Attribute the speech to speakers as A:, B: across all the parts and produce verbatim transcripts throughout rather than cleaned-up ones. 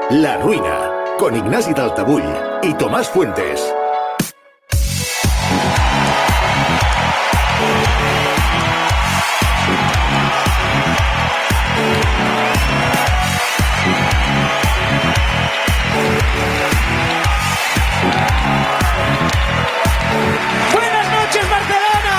A: La Ruina, con Ignasi Taltabull y Tomás Fuentes.
B: ¡Buenas noches, Barcelona!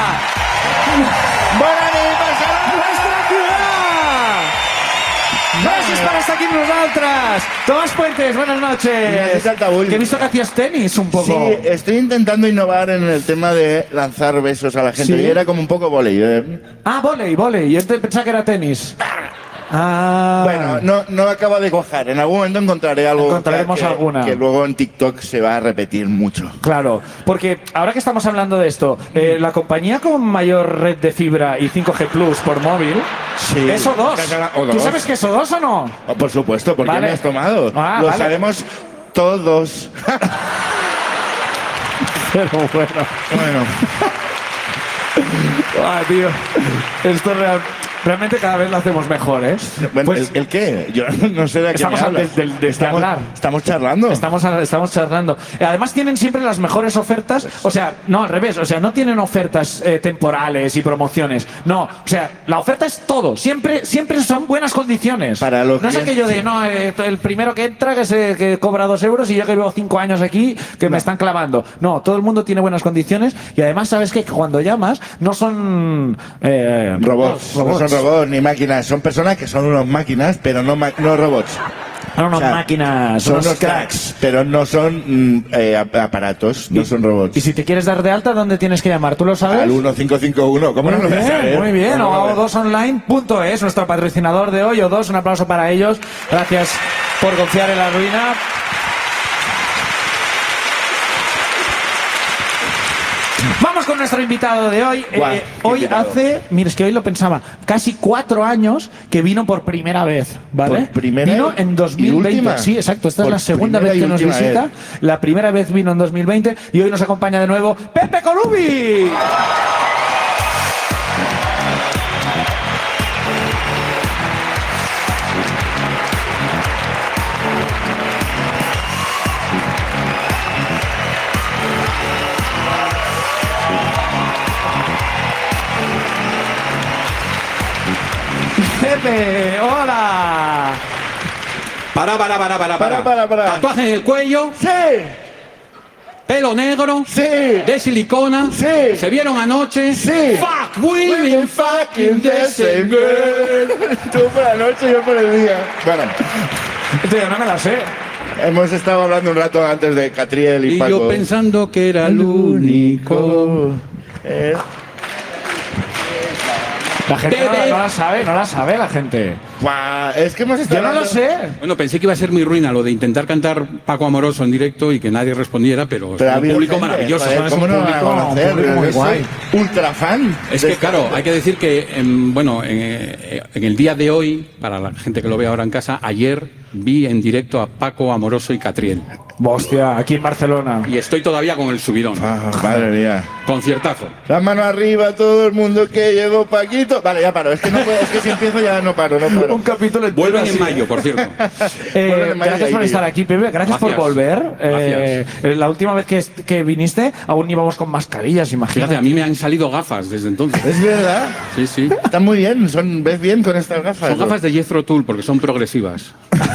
C: Bona nit, Barcelona!
B: ¡Nuestra ciudad! Gracias por estar aquí con nosotras. Tomás Fuentes, buenas noches.
C: Ignasi Taltabull.
B: Que he visto que hacías tenis un poco.
C: Sí, estoy intentando innovar en el tema de lanzar besos a la gente.
B: ¿Sí?
C: Y era como un poco volei. ¿eh?
B: Ah, volei, volei. Yo te- pensaba que era tenis. Ah.
C: Bueno, no, no acaba de cuajar. En algún momento encontraré algo
B: Encontraremos
C: que,
B: alguna.
C: que luego en TikTok se va a repetir mucho.
B: Claro, porque ahora que estamos hablando de esto, eh, la compañía con mayor red de fibra y cinco G Plus por móvil
C: Sí.
B: es O dos.
C: O dos.
B: ¿Tú sabes qué es O dos o no?
C: Oh, por supuesto, porque
B: Vale.
C: me has tomado.
B: Ah,
C: Lo
B: vale.
C: sabemos todos.
B: Pero bueno.
C: Bueno,
B: Ah, tío. Esto real- realmente cada vez lo hacemos mejor, ¿eh?
C: bueno,
B: Pues
C: ¿el, el qué? Yo no sé de qué
B: Estamos
C: me
B: a-
C: hablas.
B: de- de- de
C: estamos,
B: hablar.
C: estamos charlando.
B: estamos, a- estamos charlando. Además tienen siempre las mejores ofertas. O sea, no, al revés. O sea, no tienen ofertas eh, temporales y promociones. No, o sea, la oferta es todo. Siempre, siempre son buenas condiciones.
C: Para los
B: no es
C: que-
B: aquello de, no, eh, el primero que entra que, se, que cobra dos euros y yo que llevo cinco años aquí que me están clavando. No, todo el mundo tiene buenas condiciones y además sabes que cuando llamas no son... eh,
C: Robots,
B: robots.
C: no son robots ni máquinas, son personas que son unos máquinas, pero no, ma- no robots.
B: Son unas
C: O sea,
B: máquinas,
C: Son
B: unos
C: unos cracks, pero no son mm, eh, ap- aparatos, no son robots.
B: Y si te quieres dar de alta, ¿dónde tienes que llamar? ¿Tú lo sabes?
C: Al uno cinco cinco uno, ¿cómo no
B: Muy
C: lo vas a
B: bien,
C: saber?
B: muy bien.
C: ¿Cómo
B: O
C: no lo
B: a
C: vas-
B: o dos online punto es, nuestro patrocinador de hoy. O dos, un aplauso para ellos. Gracias por confiar en La Ruina. Vamos con nuestro invitado de hoy.
C: Guau,
B: Eh,
C: qué
B: hoy
C: invitado.
B: hace, mira, es que hoy lo pensaba, casi cuatro años que vino por primera vez, ¿vale?
C: ¿Por primera
B: vino
C: y-
B: en
C: y
B: dos mil veinte.
C: última?
B: Sí, exacto. Esta
C: Por
B: es la segunda
C: primera
B: vez
C: y
B: que nos
C: última
B: visita.
C: vez.
B: La primera vez vino en dos mil veinte y hoy nos acompaña de nuevo Pepe Colubi. Pepe, hola.
D: Para, para, para, para,
C: Para, para, para.
D: Tatuaje en el cuello,
C: ¡Sí!
D: pelo negro,
C: ¡Sí!
D: de silicona.
C: Sí.
D: Se vieron anoche.
C: Sí.
D: Fuck women, fucking the same girl.
C: Tú por la noche, yo por el día. Bueno,
B: Tío, no me la sé.
C: hemos estado hablando un rato antes de Catriel y,
D: Y
C: Paco.
D: yo pensando que era el único.
C: Eh,
B: La gente no,
D: Pepe.
B: no la sabe, no la sabe la gente.
C: guau, es que hemos estado
B: Yo no lo
C: hablando-
B: sé.
D: Bueno, pensé que iba a ser mi ruina lo de intentar cantar Paco Amoroso en directo y que nadie respondiera, pero,
C: Pero
D: es
C: ha
D: un
C: habido
D: público
C: gente,
D: maravilloso.
C: joder,
D: ¿sabes?
C: ¿cómo
D: Un
C: no lo van a
D: público-
C: conocer?
B: un público muy
C: Yo soy
B: guay.
C: ultra fan.
D: Es
C: de
D: que,
C: esta-
D: claro, hay que decir que, en, bueno, en, eh, en el día de hoy, para la gente que lo ve ahora en casa, ayer vi en directo a Paco Amoroso y Catriel.
B: Hostia, aquí en Barcelona.
D: Y estoy todavía con el subidón.
C: Ah, madre mía.
D: Conciertazo.
C: La mano arriba, todo el mundo que llegó Paquito. Vale, ya paro. Es que, no puedo, es que si empiezo ya no paro, no paro.
B: Un capítulo entero
D: Vuelven
B: así.
D: en mayo, por cierto.
B: Eh,
C: Vuelven en mayo
B: gracias
C: y
B: por
C: ahí
B: estar
C: digo.
B: aquí, Pepe. Gracias, por
D: Gracias.
B: volver. Eh, eh, la última vez que, est- que viniste, aún íbamos con mascarillas,
D: Fíjate,
B: imagínate.
D: a mí me han salido gafas desde entonces.
C: Es verdad.
D: Sí, sí.
C: Están muy bien. Son, ¿ves bien con estas gafas?
D: Son gafas de Jethro Tull porque son progresivas.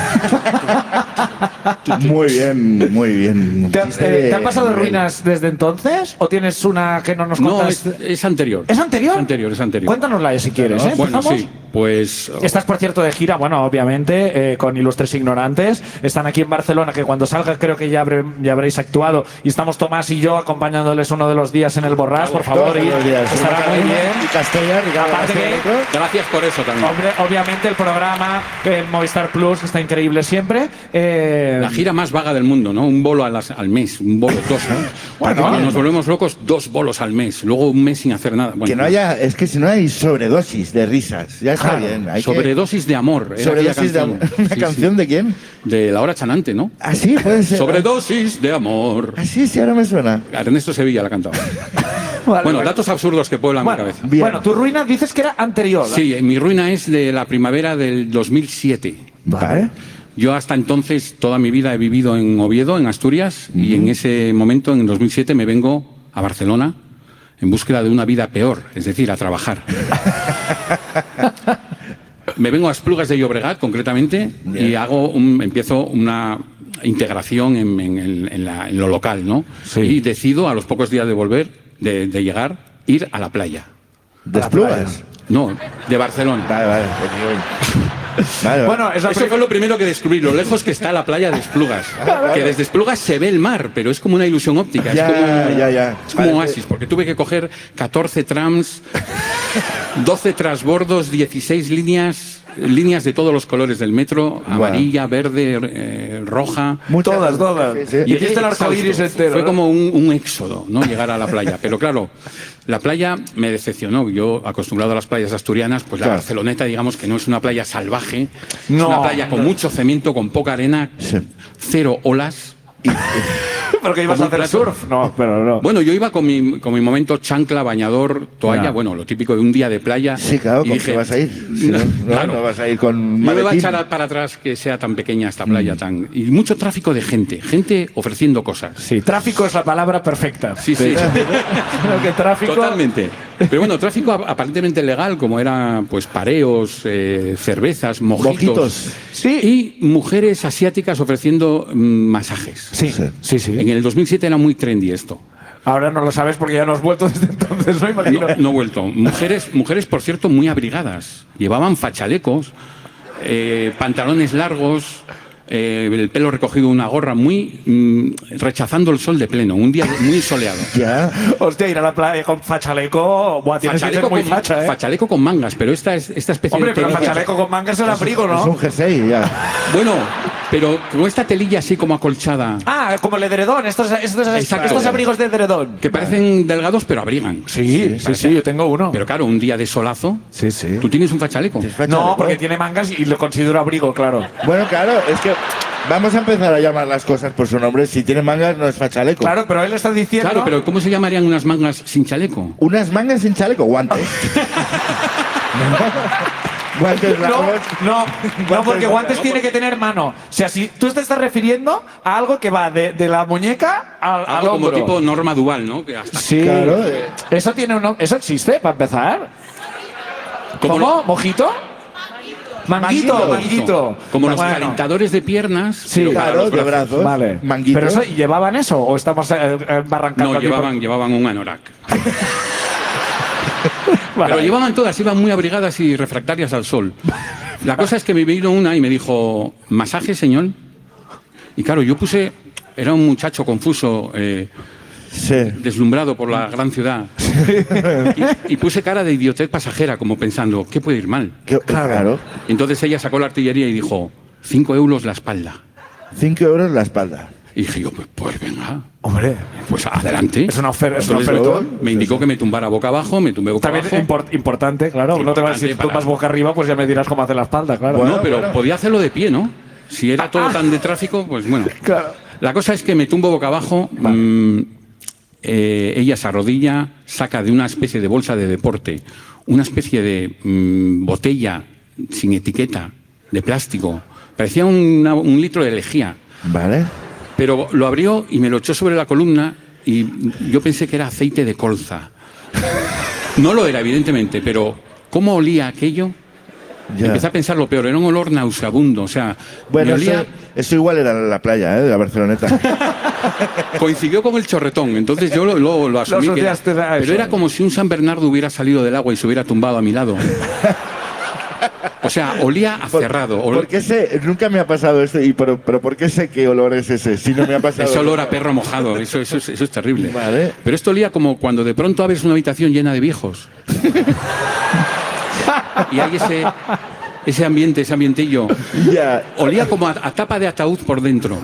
C: Muy bien, muy bien.
B: ¿Te,
C: Chiste
B: eh, ¿te han pasado
C: de-
B: ruinas desde entonces? ¿O tienes una que no nos
D: No,
B: cuentas?
D: es, es anterior.
B: ¿Es anterior?
D: Es anterior, es anterior.
B: Cuéntanosla si quieres, ¿eh?
D: Bueno,
B: ¿Empezamos?
D: sí. Pues.
B: Estás, por cierto, de gira, bueno, obviamente, eh, con Ilustres Ignorantes. Están aquí en Barcelona, que cuando salga creo que ya, habré- ya habréis actuado. Y estamos Tomás y yo acompañándoles uno de los días en el Borrás, por favor.
C: Todos
B: Y
C: los días.
B: estará muy bien.
C: Y Castella, Ricardo
B: Aparte que-
C: Castella.
D: Gracias por eso también.
B: Hombre, obviamente el programa, el Movistar Plus, que está increíble siempre. Eh,
D: La gira más vaga del mundo, ¿no? Un bolo a las- al mes, un bolo, dos. ¿no?
B: Bueno.
D: Cuando nos volvemos locos, dos bolos al mes. Luego un mes sin hacer nada. Bueno,
C: Que no haya, es que si no hay sobredosis de risas, ya está
B: Claro,
C: bien. Hay
D: Sobredosis de amor.
C: que,
D: era aquella
C: sobredosis de
D: canción.
C: amor. ¿Una
D: Sí,
C: canción
D: sí.
C: de quién?
D: De la hora chanante, ¿no?
C: Así puede ser.
D: Sobredosis de amor.
C: Así sí, ahora me suena.
D: Ernesto Sevilla la cantaba.
B: vale,
D: Bueno,
B: vale.
D: datos absurdos que pueblan
B: Bueno,
D: mi cabeza.
C: Bien.
B: bueno, tu ruina dices que era anterior.
D: Sí, mi ruina es de la primavera del dos mil siete.
C: Vale.
D: Yo hasta entonces, toda mi vida he vivido en Oviedo, en Asturias, uh-huh. y en ese momento, en el dos mil siete, me vengo a Barcelona en búsqueda de una vida peor, es decir, a trabajar. Me vengo a Esplugas de Llobregat, concretamente, yeah. y hago un, empiezo una integración en, en, en, la, en lo local, ¿no? Sí. Y decido, a los pocos días de volver, de, de llegar, ir a la playa.
C: ¿De Esplugas?
D: No, de Barcelona.
C: Vale, vale. Vale,
D: bueno, eso fue lo primero que descubrí, lo lejos que está la playa de Esplugas. Que desde Esplugas se ve el mar, pero es como una ilusión óptica.
C: Ya,
D: es como,
C: ya, ya.
D: Es como
C: vale,
D: oasis, porque tuve que coger catorce trams, doce transbordos, dieciséis líneas, líneas de todos los colores del metro, amarilla, verde, eh, roja.
B: Muchas, todas, todas. Sí, sí. Y hiciste el arco iris entero.
D: Fue
B: ¿no?
D: como un, un éxodo, ¿no? Llegar a la playa. Pero claro, la playa me decepcionó. Yo, acostumbrado a las playas asturianas, pues la claro. Barceloneta, digamos que no es una playa salvaje, no, es una playa con no. mucho cemento, con poca arena, sí. cero olas. Y,
B: ¿Pero ibas a hacer plato. surf? No, pero no.
D: Bueno, yo iba con mi, con mi momento chancla, bañador, toalla, no. bueno, lo típico de un día de playa.
C: Sí, claro,
D: y
C: ¿con
D: dije,
C: qué vas a ir? Si no, no, claro, no vas a ir con
D: no me va a echar para atrás que sea tan pequeña esta playa, mm. tan y mucho tráfico de gente, gente ofreciendo cosas.
B: Sí, tráfico es la palabra perfecta.
D: Sí, sí.
B: Creo que tráfico...
D: Totalmente. Pero bueno, tráfico aparentemente legal, como era pues pareos, eh, cervezas, mojitos. mojitos.
B: Sí.
D: Y mujeres asiáticas ofreciendo mm, masajes.
B: Sí, sí, sí.
D: En el dos mil siete era muy trendy esto.
B: Ahora no lo sabes porque ya no has vuelto desde entonces, ¿no? Imagino.
D: No, no he vuelto. Mujeres, mujeres, por cierto, muy abrigadas. Llevaban fachalecos, eh, pantalones largos, eh, el pelo recogido, una gorra, muy mm, rechazando el sol de pleno. Un día muy soleado.
B: Ya. Hostia, ir a la playa con fachaleco. Buah, tienes fachaleco que ser muy
D: con,
B: facha, ¿eh?
D: Fachaleco con mangas, pero esta es esta especie
B: Hombre,
D: de.
B: Hombre, pero fachaleco con mangas es el abrigo, ¿no?
C: Es un jersey, ya.
D: Bueno, pero con esta telilla así como acolchada.
B: Ah, como el edredón, estos, estos, estos abrigos de edredón.
D: Que parecen delgados, pero abrigan.
B: Sí, sí, sí, sí, yo tengo uno.
D: Pero claro, un día de solazo.
B: Sí, sí.
D: ¿Tú tienes un fachaleco?
B: fachaleco? No, porque tiene mangas y lo considero abrigo, claro.
C: Bueno, claro, es que vamos a empezar a llamar las cosas por su nombre. Si tiene mangas, no es fachaleco.
B: Claro, pero él está diciendo...
D: Claro, pero ¿cómo se llamarían unas mangas sin chaleco?
C: Unas mangas sin chaleco, guantes. Guantes
B: no, no, no, porque guantes tiene que tener mano. O sea, si tú te estás refiriendo a algo que va de, de la muñeca al, al
D: algo
B: hombro.
D: Como tipo Norma Duval, ¿no? Que hasta...
B: Sí, claro. Eso tiene un, eso existe para empezar. ¿Cómo? ¿Cómo? ¿Mojito? Manguito, manguito. manguito.
D: Como los
B: bueno.
D: calentadores de piernas.
C: Sí, claro, de brazos.
B: Vale.
C: Manguito.
B: ¿Pero eso, llevaban eso o estamos eh, barrancando?
D: No, llevaban, por... llevaban un anorak.
B: Vale.
D: Pero llevaban todas, iban muy abrigadas y refractarias al sol. La cosa es que me vino una y me dijo, ¿masaje, señor? Y claro, yo puse, era un muchacho confuso, eh,
C: sí.
D: deslumbrado por la gran ciudad. Y, y puse cara de idiotez pasajera, como pensando, ¿qué puede ir mal?
C: Qué, claro.
D: Y entonces ella sacó la artillería y dijo, cinco euros la espalda.
C: Cinco euros la espalda.
D: Y dije yo, pues, pues venga.
B: Hombre,
D: pues adelante.
B: Es una oferta. Es una oferta.
D: Me indicó que me tumbara boca abajo, me tumbé boca
B: También
D: abajo.
B: También import, importante, claro. Importante no te vas a decir, tú vas boca arriba, pues ya me dirás cómo hacer la espalda, claro.
D: Bueno,
B: no,
D: pero
B: bueno.
D: podía hacerlo de pie, ¿no? Si era todo ah, tan de tráfico, pues bueno.
B: Claro.
D: La cosa es que me tumbo boca abajo, vale. mmm, eh, ella se arrodilla, saca de una especie de bolsa de deporte una especie de mmm, botella sin etiqueta, de plástico. Parecía una, un litro de lejía.
C: Vale.
D: Pero lo abrió y me lo echó sobre la columna y yo pensé que era aceite de colza. No lo era, evidentemente, pero ¿cómo olía aquello? Ya. Empecé a pensar lo peor, era un olor nauseabundo, o sea,
C: bueno,
D: me olía...
C: eso, eso igual era la playa, ¿eh? De la Barceloneta.
D: Coincidió con el chorretón, entonces yo lo, lo, lo asumí.
B: Lo
D: que era, pero era como si un San Bernardo hubiera salido del agua y se hubiera tumbado a mi lado. O sea, olía a cerrado.
C: ¿Por, ¿por qué sé? Nunca me ha pasado esto, y pero, pero ¿por qué sé qué olor es ese? Si no me ha pasado.
D: Es olor a perro mojado, eso, eso, eso, eso es terrible.
C: Vale.
D: Pero esto olía como cuando de pronto abres una habitación llena de viejos. Y hay ese, ese ambiente, ese ambientillo.
C: Yeah.
D: Olía como a, a tapa de ataúd por dentro.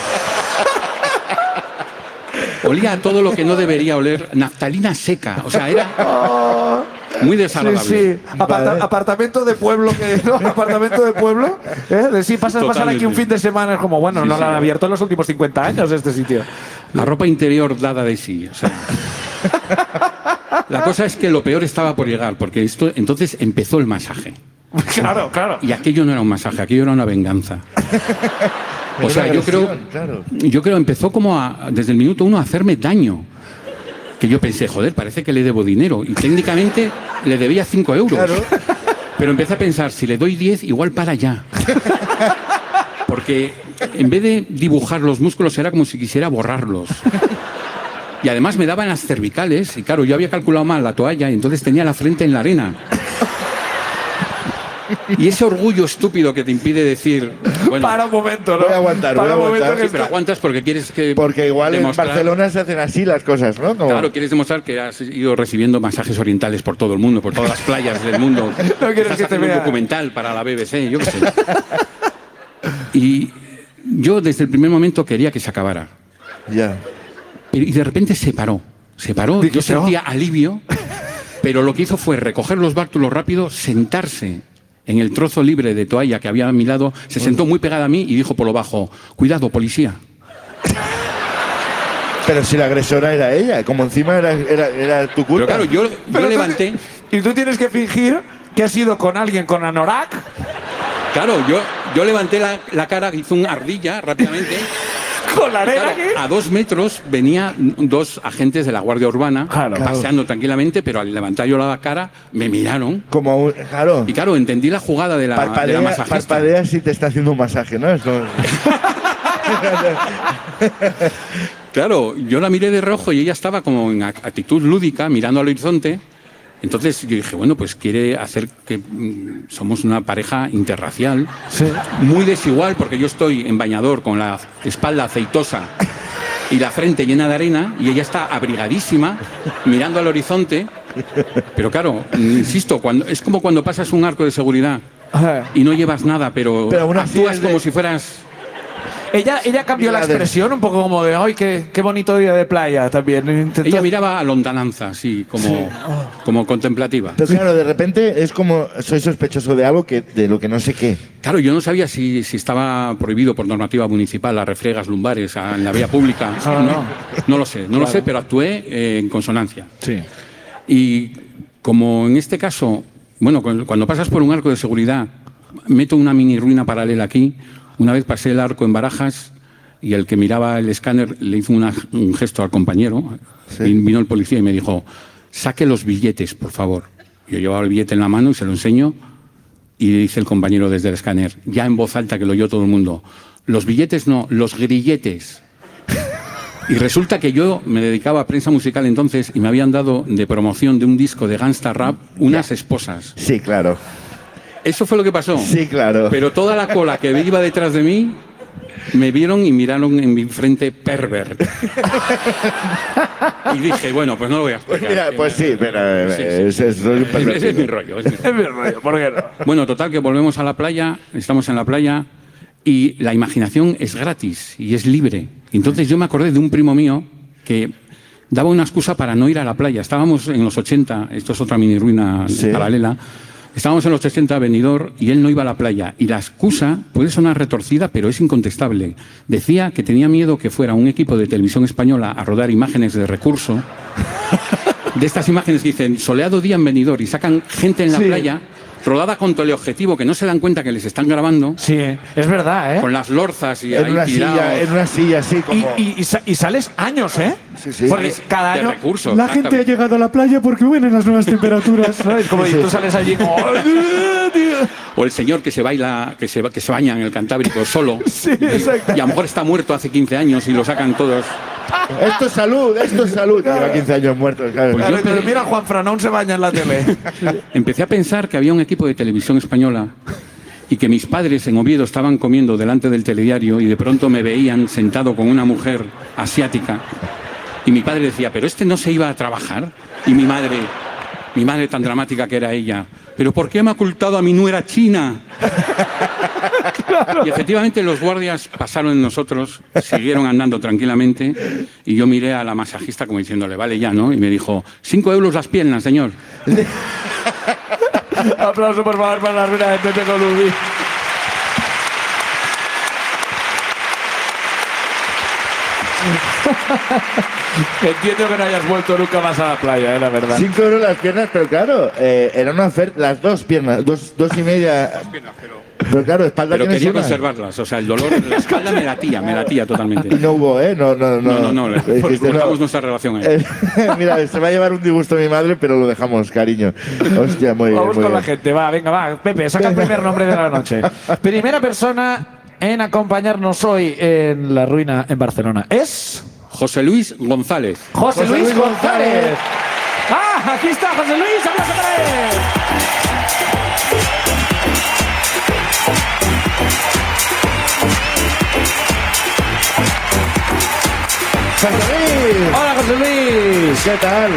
D: Olía a todo lo que no debería oler, naftalina seca. O sea, era muy desagradable.
B: Sí, sí. Aparta vale. Apartamento de pueblo, que, ¿no? Apartamento de pueblo. ¿Eh? De sí, pasas pasar aquí un fin de semana, es como, bueno, sí, no sí. lo han abierto en los últimos cincuenta años este sitio.
D: La ropa interior dada de sí. O sea. La cosa es que lo peor estaba por llegar, porque esto entonces empezó el masaje.
B: Claro, claro.
D: Y aquello no era un masaje, aquello era una venganza. O sea, yo creo,
C: claro.
D: yo creo empezó como a, desde el minuto uno a hacerme daño. Que yo pensé, joder, parece que le debo dinero. Y técnicamente le debía cinco euros.
C: Claro.
D: Pero empecé a pensar, si le doy diez, igual para ya. Porque en vez de dibujar los músculos era como si quisiera borrarlos. Y además me daban las cervicales. Y claro, yo había calculado mal la toalla y entonces tenía la frente en la arena. Y ese orgullo estúpido que te impide decir... Bueno,
B: Para un momento, ¿no?
C: Voy a aguantar,
B: Para
C: voy a
B: un momento
C: aguantar.
B: que
D: sí, pero aguantas porque quieres que...
C: Porque igual
D: demostrar-
C: en Barcelona se hacen así las cosas, ¿no? Como-
D: Claro, quieres demostrar que has ido recibiendo masajes orientales por todo el mundo, por todas las playas del mundo.
B: No quieres
D: Estás
B: que te
D: haciendo
B: vea.
D: un documental para la B B C, yo qué sé. Y yo desde el primer momento quería que se acabara.
C: Ya.
D: Pero- Y de repente se paró. Se paró,
B: Digo,
D: yo
B: se va.
D: sentía alivio, pero lo que hizo fue recoger los bártulos rápido, sentarse en el trozo libre de toalla que había a mi lado, se sentó muy pegada a mí y dijo por lo bajo, cuidado, policía.
C: Pero si la agresora era ella, como encima era, era, era tu culpa.
D: Pero claro, yo, yo
B: Pero tú-
D: levanté...
B: Y tú tienes que fingir que has ido con alguien con anorak.
D: Claro, yo, yo levanté la, la cara, hice un ardilla rápidamente.
B: Con la arena
D: Claro,
B: aquí.
D: a dos metros venía dos agentes de la Guardia Urbana
B: Claro.
D: paseando tranquilamente, pero al levantar yo la cara me miraron.
C: Como un- claro.
D: Y claro, entendí la jugada de la, de la
C: Parpadea,
D: masajista.
C: parpadea si te está haciendo un masaje, ¿no? Es como-
D: Claro, yo la miré de rojo y ella estaba como en ac- actitud lúdica, mirando al horizonte. Entonces yo dije, bueno, pues quiere hacer que mm, somos una pareja interracial, muy desigual, porque yo estoy en bañador con la espalda aceitosa y la frente llena de arena, y ella está abrigadísima, mirando al horizonte. Pero claro, mm, insisto, cuando, es como cuando pasas un arco de seguridad
B: Ajá.
D: y no llevas nada, pero,
C: Pero aún así
D: actúas
C: es de-
D: como si fueras...
B: Ella, ella cambió la
C: Mira, de-
B: expresión un poco como de, ¡ay, qué, qué bonito día de playa! También. Intentó-
D: Ella miraba a lontananza, así, como, como contemplativa.
C: Pero claro, de repente es como soy sospechoso de algo que de lo que no sé qué.
D: Claro, yo no sabía si, si estaba prohibido por normativa municipal las refriegas lumbares a- en la vía pública.
B: Ah,
D: no,
B: no.
D: no lo sé, no lo sé, pero actué eh, en consonancia.
B: Sí.
D: Y como en este caso, bueno, cu- cuando pasas por un arco de seguridad, meto una mini ruina paralela aquí. Una vez pasé el arco en Barajas y el que miraba el escáner le hizo una- un gesto al compañero.
C: Sí.
D: Vin- Vino el policía y me dijo, saque los billetes, por favor. Yo llevaba el billete en la mano y se lo enseño. Y dice el compañero desde el escáner, ya en voz alta que lo oyó todo el mundo, los billetes no, los grilletes. Y resulta que yo me dedicaba a prensa musical entonces y me habían dado de promoción de un disco de Gangsta Rap unas esposas.
C: Sí, claro.
D: Eso fue lo que pasó.
C: Sí, claro.
D: Pero toda la cola que iba detrás de mí me vieron y miraron en mi frente pervert. Y dije, bueno, pues no lo voy a
C: Pues
D: explicar.
C: mira, pues sí, pero eh,
D: Sí, sí.
C: ese es, soy un
D: Ese- ese es mi
C: pervertido.
D: rollo. es mi rollo.
B: Es mi rollo, ¿por qué no?
D: Bueno, total, que volvemos a la playa, estamos en la playa y la imaginación es gratis y es libre. Entonces yo me acordé de un primo mío que daba una excusa para no ir a la playa. Estábamos en los ochenta, esto es otra mini ruina
C: Sí.
D: paralela, estábamos en los ochenta, Benidorm, y él no iba a la playa. Y la excusa puede sonar retorcida, pero es incontestable. Decía que tenía miedo que fuera un equipo de televisión española a rodar imágenes de recurso. De estas imágenes que dicen soleado día en Benidorm y sacan gente en la
B: Sí.
D: playa rodada con teleobjetivo que no se dan cuenta que les están grabando
B: Sí, es verdad, ¿eh?
D: con las lorzas y
C: En
D: ahí
C: una
D: tirados
C: silla, en una silla así
B: Y,
C: como.
B: y- y sa- y sales años, ¿eh?
C: Sí, sí.
B: Porque cada
D: de
B: año
D: recursos.
B: la gente ha
D: exactamente.
B: llegado a la playa porque vienen las nuevas temperaturas, ¿sabes? Como y tú sales allí como...
D: O el señor que se baila, que se, que se baña en el Cantábrico solo.
B: Sí, exacto.
D: Y a lo mejor está muerto hace quince años y lo sacan todos.
C: Esto es salud, esto es salud. Lleva quince años muerto, claro.
D: Pues
B: Claro,
D: yo-
B: pero mira, Juan Franón se baña en la tele.
D: Empecé a pensar que había un equipo de televisión española y que mis padres en Oviedo estaban comiendo delante del telediario y de pronto me veían sentado con una mujer asiática y mi padre decía, pero este no se iba a trabajar. Y mi madre, mi madre tan dramática que era ella, pero ¿por qué me ha ocultado a mi nuera china? Y efectivamente los guardias pasaron en nosotros, siguieron andando tranquilamente y yo miré a la masajista como diciéndole, vale ya, ¿no? Y me dijo, cinco euros las piernas, señor.
B: Aplauso, por favor, para la ruina de Pepe Colubi. Entiendo que no hayas vuelto nunca más a la playa, eh, la verdad.
C: Cinco euros las piernas, pero claro, eh, era una oferta, las dos piernas, dos, dos y media. Pero claro, espalda
D: Pero
C: tienes
D: quería
C: una.
D: conservarlas. O sea, el dolor en la espalda me latía, me latía totalmente.
C: Y no hubo, ¿eh? No, no, no.
D: No, no, no.
C: Dijiste,
D: Pues
C: no.
D: cortamos nuestra relación ahí.
C: Eh, Mira, se va a llevar un disgusto mi madre, pero lo dejamos, cariño. Hostia, muy bien.
B: Vamos
C: muy
B: con la
C: bien.
B: gente, va, venga, va. Pepe, saca el primer nombre de la noche. Primera persona en acompañarnos hoy en La Ruina en Barcelona es
D: José Luis González.
B: José,
C: José
B: Luis
C: Luis
B: González.
C: González.
B: ¡Ah! Aquí está José Luis, aplauso para él.
C: José Luis,
B: Hola, José Luis.
C: ¿qué tal?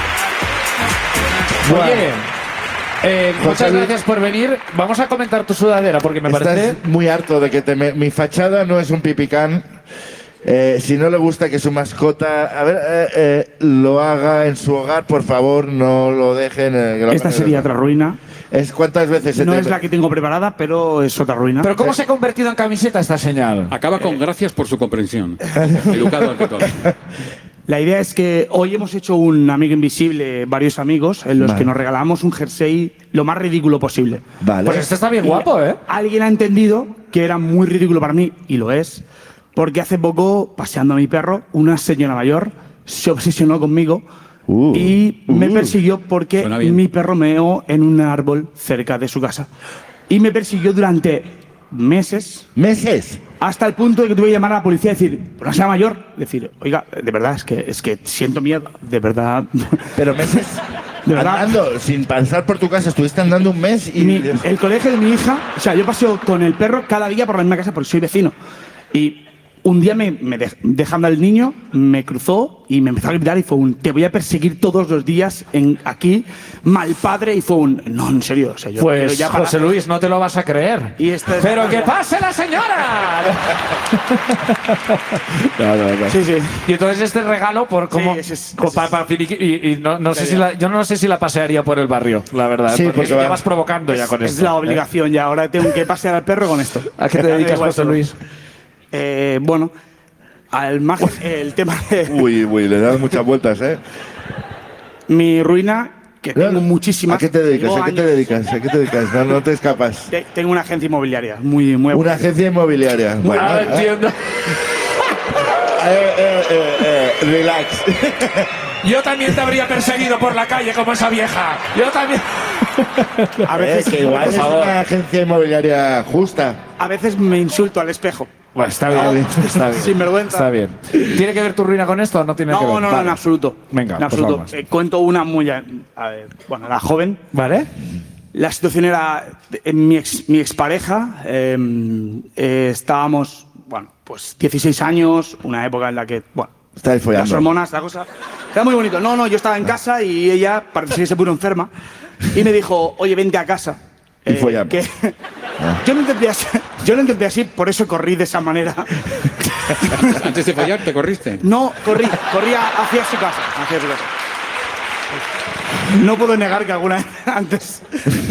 B: Oye, eh,
C: José
B: muchas
C: Luis.
B: gracias por venir. Vamos a comentar tu sudadera porque me
C: Estás
B: parece...
C: muy harto de que te me- mi fachada no es un pipicán. Eh, si no le gusta que su mascota a ver, eh, eh, lo haga en su hogar, por favor, no lo dejen. eh, que lo
E: Esta
C: hagan en
E: sería
C: el-
E: otra ruina.
C: Es cuántas veces se
E: No
C: te-
E: es la que tengo preparada, pero es otra ruina.
B: Pero ¿cómo se ha convertido en camiseta esta señal?
D: Acaba con gracias por su comprensión. Educado ante todo.
E: La idea es que hoy hemos hecho un amigo invisible, varios amigos, en los
C: Vale.
E: que nos regalamos un jersey lo más ridículo posible.
C: Vale.
B: Pues este está bien
E: Y
B: guapo, ¿eh?
E: Alguien ha entendido que era muy ridículo para mí, y lo es, porque hace poco, paseando a mi perro, una señora mayor se obsesionó conmigo
C: Uh,
E: y me
C: uh.
E: persiguió porque
D: Suena bien.
E: mi perro meó en un árbol cerca de su casa. Y me persiguió durante meses,
C: meses.
E: hasta el punto de que tuve que llamar a la policía y decir, pues no sea mayor, decir, oiga, de verdad, es que, es que siento miedo, de verdad.
C: Pero meses
E: De verdad.
C: andando, sin pasar por tu casa, estuviste andando un mes y...
E: Mi- el colegio de mi hija, o sea, yo paseo con el perro cada día por la misma casa porque soy vecino. Y un día me, me dej- dejando al niño, me cruzó y me empezó a gritar y fue un, te voy a perseguir todos los días en, aquí, mal padre, y fue un, no, en serio, o sea, yo quiero
B: Pues
E: ya parar".
B: José Luis, no te lo vas a creer.
E: Y esta es-
B: ¡Pero que pase la señora! No, no, no.
E: Sí, sí.
B: Y entonces este regalo por como,
E: Sí, ese es-
B: como
E: ese
B: pa-
E: es-
B: pa- finiqui- y, y no, no sé si la, yo no sé si la pasearía por el barrio, la verdad.
C: Sí,
B: porque
C: porque
B: ya
C: va-
B: vas provocando ya con
E: Es
B: esto.
E: la obligación ya, ahora tengo que pasear al perro con esto.
B: ¿A qué te dedicas,
E: Igual
B: José
E: solo.
B: Luis?
E: Eh, bueno, al margen, el tema de
C: Uy, uy, le das muchas vueltas, ¿eh?
E: mi ruina, que tengo muchísimas.
C: ¿A qué te dedicas?
E: Llevo
C: ¿A qué te
E: años-
C: dedicas? ¿A qué te dedicas? No, no te escapas.
E: Te- Tengo una agencia inmobiliaria muy, muy
C: Una agencia inmobiliaria. Bueno,
B: Ah,
C: eh,
B: entiendo.
C: eh, eh, eh, eh, relax.
B: Yo también te habría perseguido por la calle como esa vieja. Yo también.
E: A
C: Eh,
E: veces,
C: que igual
B: por
C: es
B: favor.
C: una agencia inmobiliaria justa.
E: a veces me insulto al espejo.
B: Bueno, está bien, está bien.
E: Sin vergüenza.
B: Está bien. ¿Tiene que ver tu ruina con esto o no tiene que ver?
E: No, no, no,
B: Vale.
E: en absoluto.
B: Venga,
E: en
B: pues
E: absoluto.
B: vamos.
E: Eh, cuento una muy. a- a ver, bueno, la joven.
B: ¿Vale?
E: La situación era. eh, mi, ex, mi expareja. eh, eh, estábamos, bueno, pues dieciséis años, una época en la que, bueno,
C: Estáis follando.
E: las hormonas, la cosa. Era muy bonito. No, no, yo estaba en casa y ella parece que se puso enferma. Y me dijo, oye, vente a casa.
C: Y follamos.
E: que yo lo entendí así, yo lo entendí así, por eso corrí de esa manera.
D: Antes de fallar, ¿te corriste?
E: No, corrí, corría hacia su casa, hacia su casa. No puedo negar que alguna vez antes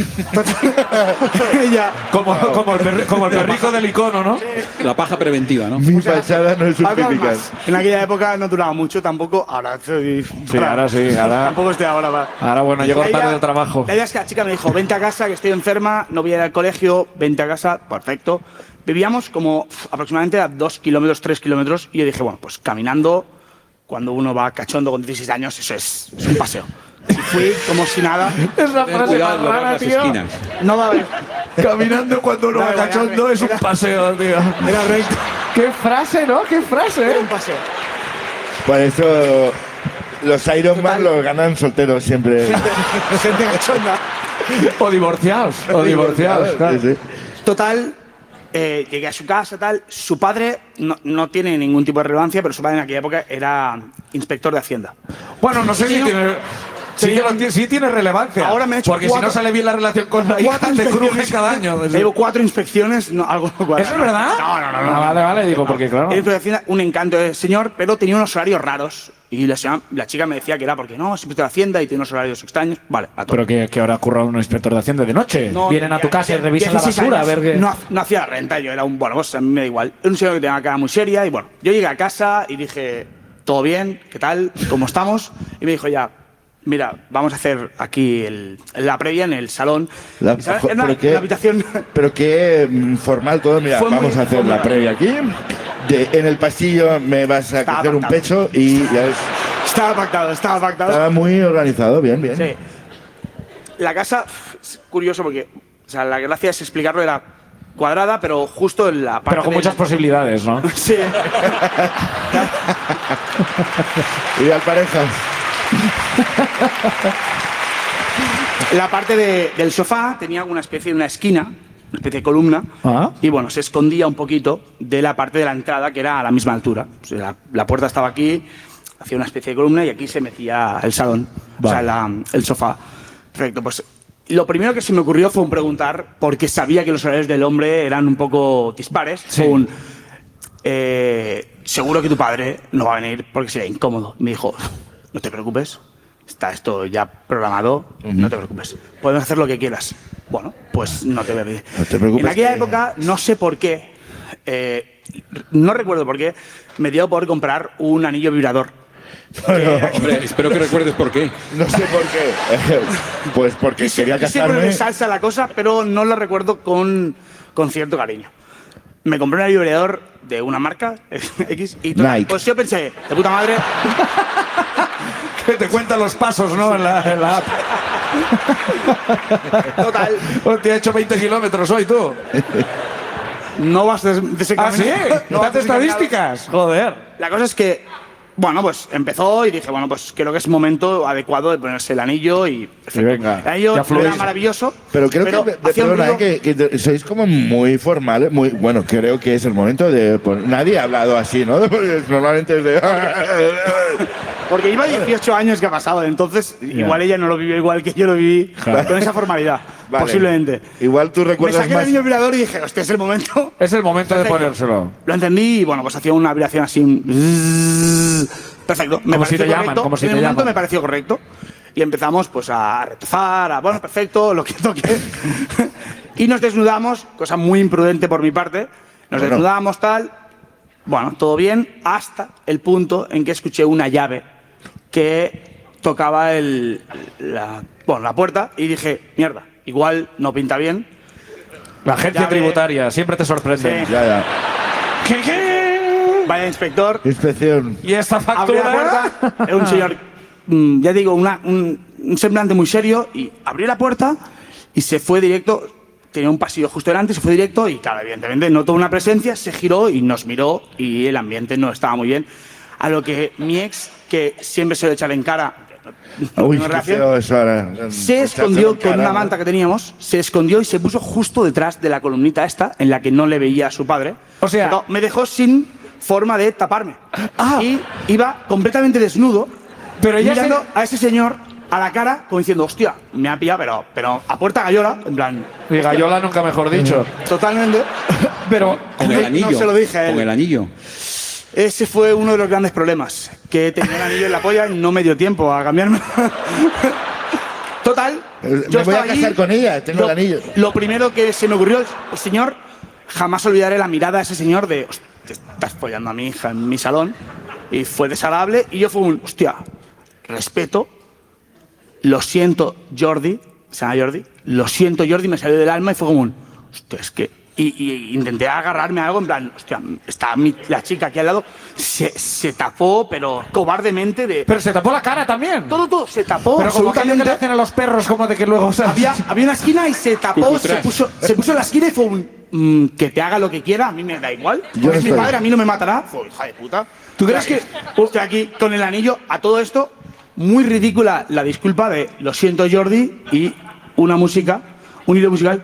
E: ella
B: Como, como, el, perri- como el perrico del icono, ¿no?
D: La paja preventiva, ¿no?
C: Mi fachada no es un
E: algo
C: pipicán.
E: más. En aquella época no duraba mucho, tampoco. Ahora estoy.
B: Sí, ahora sí, ahora-
E: Tampoco estoy ahora. va.
B: Ahora, bueno, llego
E: La
B: tarde
E: idea-
B: del trabajo.
E: La idea es que la chica me dijo, vente a casa, que estoy enferma, no voy a ir al colegio, vente a casa, perfecto. Vivíamos como uf, aproximadamente a dos kilómetros, tres kilómetros, y yo dije, bueno, pues caminando, cuando uno va cachondo con dieciséis años, eso es, es un paseo. Y fui como si nada.
B: Es la
D: Ten
B: frase
D: cuidado
B: más
D: en lograr
B: rara,
D: las
B: tío.
D: esquinas.
E: No va a haber.
B: Caminando cuando uno
E: Da
B: va
E: igual,
B: cachondo
E: era-
B: es un
E: era-
B: paseo, tío.
E: Era recto.
B: Qué frase, ¿no? Qué frase,
E: Era
B: ¿eh?
E: un paseo.
C: Por eso los Iron Man
E: Total.
C: los ganan solteros siempre.
E: Gente cachonda.
B: O divorciados. O divorciados, claro.
C: Sí, sí.
E: Total, eh, llegué a su casa, tal. Su padre no, no tiene ningún tipo de relevancia, pero su padre en aquella época era inspector de Hacienda.
B: Bueno, no sé si
E: Sí,
B: tiene. Sí,
E: Tenía-
B: que lo tiene, sí tiene relevancia.
E: Ahora me he hecho
B: Porque si
E: cuatro-
B: no sale bien la relación con la hija,
E: Cuatro
B: te cruje
E: inspecciones.
B: cada año.
E: Llevo cuatro inspecciones, no, algo no cuadra.
B: ¿Eso es verdad?
E: No, no, no. no.
B: Ah, vale, vale, digo, porque claro.
E: Él de Hacienda, un encanto de señor, pero tenía unos horarios raros. Y la, señora- la chica me decía que era porque no, es inspector de Hacienda y tiene unos horarios extraños. Vale, a todo.
B: Pero que, que ahora ha currado un inspector de Hacienda de noche.
E: No,
B: Vienen a tu casa y revisan la
E: dieciséis
B: basura a
E: años,
B: ver qué.
E: No, no hacía la renta, yo era un. Bueno, pues a mí me da igual. Era un señor que tenía una cara muy seria y bueno, yo llegué a casa y dije, ¿todo bien? ¿Qué tal? ¿Cómo estamos? Y me dijo ya, mira, vamos a hacer aquí el- la previa en el salón.
C: La-
E: ¿Sabes?
C: jo-
E: Era una,
C: pero qué-
E: una habitación.
C: Pero qué mm, formal todo. Mira,
E: Fue muy
C: vamos a hacer
E: formal.
C: la previa aquí. De- en el pasillo me vas a
E: Estaba
C: coger un
E: pactado.
C: pecho y ya ves,
E: Estaba pactado, estaba pactado.
C: estaba muy organizado. Bien, bien.
E: Sí. La casa, es curioso porque, o sea, la gracia es explicarlo, era cuadrada, pero justo en la parte.
B: Pero con
E: del-
B: muchas posibilidades, ¿no?
E: Sí.
C: Y al parejas.
E: La parte de- del sofá tenía una especie de una esquina, una especie de columna,
B: Ah.
E: y bueno, se escondía un poquito de la parte de la entrada que era a la misma altura. O sea, la, la puerta estaba aquí, hacía una especie de columna y aquí se metía el salón, o sea,
B: Vale.
E: la- el sofá. Perfecto, pues lo primero que se me ocurrió fue un preguntar, porque sabía que los horarios del hombre eran un poco dispares,
B: Sí.
E: fue un, eh, seguro que tu padre no va a venir porque sería incómodo. Me dijo, no te preocupes, está esto ya programado, no te preocupes, podemos hacer lo que quieras. Bueno, pues no te voy a pedir.
C: No te preocupes
E: En aquella
C: que-
E: época, no sé por qué, eh, no recuerdo por qué, me dio por comprar un anillo vibrador.
D: Hombre, espero que recuerdes por qué.
C: No sé por qué. Pues porque
E: Quise-
C: quería
E: quise ponerle
C: casarme.
E: salsa a la cosa, pero no lo recuerdo con, con cierto cariño. Me compré un vibrador de una marca X y total,
C: Nike.
E: pues yo pensé, de puta madre,
B: Que te cuentan los pasos, ¿no? En la, en la app.
E: total,
B: Hostia, he hecho veinte kilómetros hoy, tú.
E: no vas des-
B: ¿Ah, sí?
E: desencaminado.
B: ¿No
E: vas
B: haces
E: desencaminado.
B: estadísticas? Joder.
E: La cosa es que, bueno, pues empezó y dije, bueno, pues creo que es momento adecuado de ponerse el anillo y...
B: Y venga,
E: el anillo
B: ya
E: era
B: fluís.
E: maravilloso,
C: Pero creo que,
E: hacía un
C: perdona,
E: ruido-
C: eh, que, que sois como muy formales, muy bueno, creo que es el momento de pues, nadie ha hablado así, ¿no? Porque normalmente es de
E: Porque iba dieciocho años que ha pasado, entonces igual ella no lo vivió igual que yo lo viví,
B: Claro.
E: con esa formalidad,
C: Vale.
E: posiblemente.
C: Igual tú
E: Me
C: recuerdas
E: saqué el
C: más.
E: anillo vibrador y dije, hostia, es el momento.
B: Es el momento de
E: Perfecto.
B: ponérselo.
E: Lo entendí y bueno, pues hacía una vibración así. un Perfecto. Me
B: Como si
E: pareció
B: te llaman,
E: correcto.
B: como si
E: en
B: te
E: el momento
B: llaman.
E: me pareció correcto. Y empezamos pues a retozar, a bueno, perfecto, lo que toque. Y nos desnudamos, cosa muy imprudente por mi parte. Nos
C: Bueno.
E: desnudamos tal. Bueno, todo bien, hasta el punto en que escuché una llave que tocaba el, la, bueno, la puerta y dije, mierda, igual no pinta bien.
B: La agencia
E: Ya ve-
B: tributaria siempre te sorprende.
E: Sí.
C: Ya, ya.
B: ¿Qué, qué?
E: Vaya inspector.
C: Inspección.
B: ¿Y esta
E: Abrió
B: factura?
E: la puerta, era un señor, mm, ya digo, una- un, un semblante muy serio, y abrió la puerta y se fue directo, tenía un pasillo justo delante, se fue directo y, claro, evidentemente notó una presencia, se giró y nos miró y el ambiente no estaba muy bien. A lo que mi ex, que siempre se lo echaba en cara, no
C: Uy,
E: tuvimos
C: qué
E: relación,
C: feo eso ahora.
E: se
C: Echárselo
E: escondió
C: en
E: con
C: cara,
E: una
C: ¿no?
E: manta que teníamos, se escondió y se puso justo detrás de la columnita esta, en la que no le veía a su padre.
B: O sea-
E: No, me dejó sin forma de taparme.
B: Ah.
E: Y iba completamente desnudo,
B: Pero ella
E: mirando
B: se-
E: a ese señor a la cara, como diciendo, hostia, me ha pillado, pero, pero a puerta gallola, en plan,
B: Y Gallola nunca mejor dicho.
E: totalmente.
B: Pero
D: Con el anillo.
E: No se lo dije a él.
D: Con el anillo.
E: Ese fue uno de los grandes problemas, que tenía el anillo en la polla y no me dio tiempo a cambiarme. Total,
C: Eh,
E: yo
C: me voy a
E: estaba allí,
C: casar con ella, tengo
E: lo,
C: el anillo.
E: Lo primero que se me ocurrió, el señor, jamás olvidaré la mirada de ese señor de, "Hostia, te estás follando a mi hija en mi salón", y fue desagradable, y yo fui un, hostia, respeto, lo siento, Jordi, se llama Jordi, lo siento, Jordi, me salió del alma y fue como un, hostia, es que... Y, y intenté agarrarme a algo en plan, hostia, está mi- la chica aquí al lado, se, se tapó, pero cobardemente de...
B: Pero se tapó la cara también.
E: todo, todo, se tapó
B: Pero como aquello que le
E: absolutamente.
B: hacen a los perros, como de que luego... ¿sabes?
E: Había, había una esquina y se tapó, se
D: Cucutras.
E: puso, se puso en la esquina y fue un, mm, que te haga lo que quiera, a mí me da igual.
C: Yo
E: Porque es mi
C: estoy-
E: padre, a mí no me matará. Fue, hija de puta. ¿Tú crees que estoy aquí con el anillo a todo esto? Muy ridícula la disculpa de lo siento, Jordi, y una música, un hilo musical.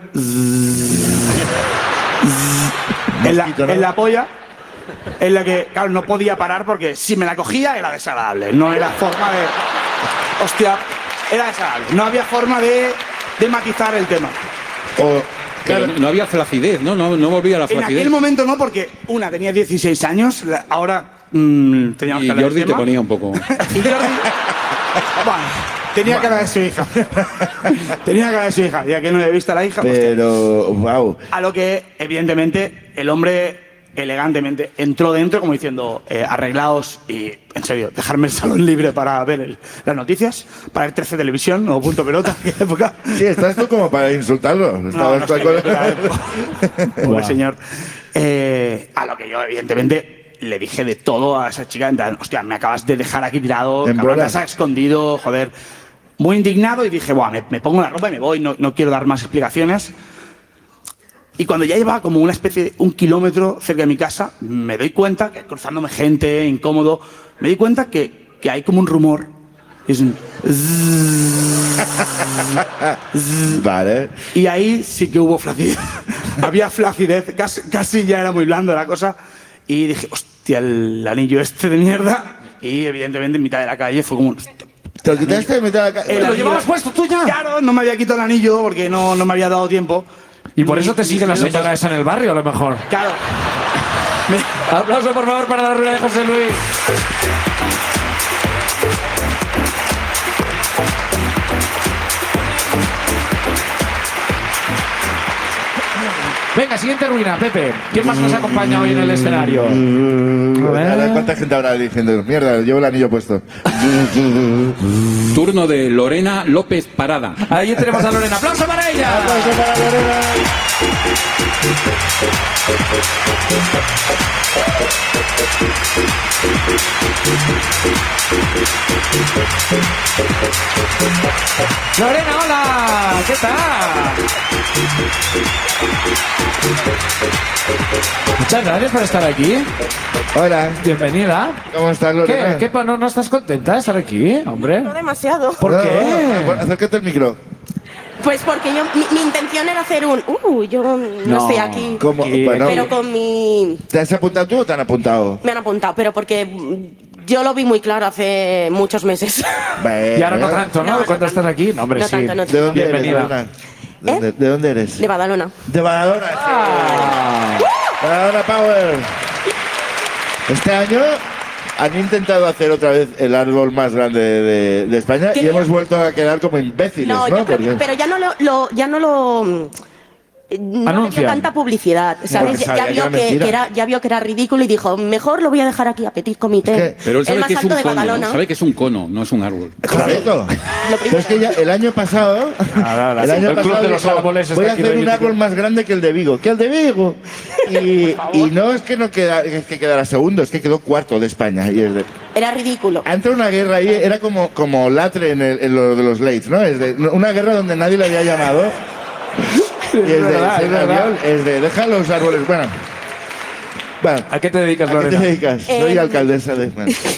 E: En la,
C: Mosquito, ¿no?
E: en la polla, en la que, claro, no podía parar porque si me la cogía era desagradable. No era forma de. Hostia, era desagradable. No había forma de, de matizar el tema.
C: O,
D: Pero no había flacidez, ¿no? No, no volvía a la
E: En
D: flacidez.
E: aquel momento no, porque una tenía dieciséis años, la- ahora mmm, teníamos
D: Y
E: que hablar
D: Jordi
E: del
D: te
E: tema.
D: ponía un poco.
E: Y Jordi, bueno, tenía que hablar de su hija. tenía que hablar de su hija, ya que no le he visto a la hija. pues,
C: Pero, wow.
E: a lo que, evidentemente, el hombre elegantemente entró dentro como diciendo, eh, arreglaos y, en serio, dejarme el salón libre para ver el- las noticias, para ver trece Televisión o Punto Pelota, en aquella época.
C: Sí, estás tú como para insultarlo.
E: No,
C: Estabas
E: no
C: tú
E: sé,
C: con-
E: era- Pobre señor. Eh, a lo que yo, evidentemente, le dije de todo a esa chica. En plan, hostia, me acabas de dejar aquí tirado,
C: En
E: cabrón, te
C: bolas.
E: has escondido, joder. Muy indignado y dije, Buah, me, me pongo la ropa y me voy, no, no quiero dar más explicaciones. Y cuando ya llevaba como una especie de un kilómetro cerca de mi casa, me doy cuenta, que cruzándome gente, incómodo, me doy cuenta que, que hay como un rumor. Es un
C: Vale.
E: y ahí sí que hubo flacidez. Había flacidez, casi, casi ya era muy blando la cosa. Y dije, hostia, el anillo este de mierda. Y evidentemente en mitad de la calle fue como... hostia,
C: ¿Te lo quitaste de mitad de la ca-
E: el
B: ¿Lo
E: anillo-
B: llevabas puesto tú ya?
E: Claro, no me había quitado el anillo porque no, no me había dado tiempo.
B: Y por eso te sigue la señora esa en el barrio, a lo mejor.
E: Claro. Me-
B: Aplauso, por favor, para la rueda de José Luis. Venga, siguiente ruina, Pepe. ¿Quién más nos acompaña hoy en el escenario?
C: A
B: ver.
C: ver, ¿cuánta gente habrá diciendo? Mierda, llevo el anillo puesto.
D: Turno de Lorena López Parada.
B: Ahí tenemos a Lorena. ¡Aplauso para ella!
C: ¡Aplauso para Lorena!
B: Lorena, hola. ¿Qué tal? Muchas gracias por estar aquí.
C: Hola,
B: Bienvenida.
C: ¿cómo estás, Lorena?
B: ¿Qué? ¿Qué pa- no, no estás contenta de estar aquí, hombre?
F: No demasiado.
B: ¿Por
C: No,
B: qué?
C: no, no, acércate el micro.
F: Pues porque yo, mi, mi intención era hacer un, uh, yo no,
B: No.
F: estoy aquí.
C: ¿Cómo?
B: Aquí,
C: Bueno,
F: Pero con mi,
C: ¿te has apuntado tú o te han apuntado?
F: me han apuntado, pero porque mm, yo lo vi muy claro hace muchos meses.
C: Bueno,
B: Y ahora no tanto, ¿no?
F: No, no
B: ¿Cuándo
F: tanto.
B: estás aquí? No, hombre,
F: No
B: sí.
F: tanto, no
C: ¿De dónde eres,
B: Bienvenida.
C: Lorena? ¿De,
F: ¿Eh?
C: de- de dónde eres?
F: De Badalona.
C: De Badalona. sí.
B: Ah.
C: Badalona Power. Este año han intentado hacer otra vez el árbol más grande de, de España y
F: ¿Qué?
C: hemos vuelto a quedar como imbéciles, ¿no?
F: No, yo creo-
C: Porque-
F: pero ya no lo, lo- ya no lo mm, no le
B: Anuncian.
F: dio tanta publicidad, ¿sabes?
C: Porque
F: Ya,
C: sabía
F: ya
C: que
F: vio
C: era
F: que,
C: mentira.
F: que era, ya vio que era ridículo y dijo, mejor lo voy a dejar aquí a Petit Comité.
C: Es que-
D: Pero él
F: el
D: sabe
F: más
D: que es
F: alto
D: un
F: de
D: cono.
F: Badalona.
D: ¿no? Sabe que es un cono, no es un árbol.
C: Correcto.
F: Lo
C: Pero es que ya el año pasado,
B: Ahora,
C: el año
B: el Club
C: pasado
B: de los
C: dijo,
B: Árboles está
C: voy a
B: aquí
C: hacer un
B: reivindicando.
C: árbol más grande que el de Vigo, que el de Vigo. Y, y no es que no queda, es que quedara segundo, es que quedó cuarto de España. Y es de,
F: Era ridículo.
C: ha entrado una guerra ahí, era como, como Latre en, el- en lo de los Leeds, ¿no? Es de, una guerra donde nadie le había llamado. Y es, de,
B: verdad,
C: sí,
B: es verdad.
C: Raviol, es de, deja los árboles. Bueno, bueno,
B: ¿A qué te dedicas,
C: ¿a qué te
B: Lorena?
C: dedicas? Soy
F: Eh,
C: alcaldesa de...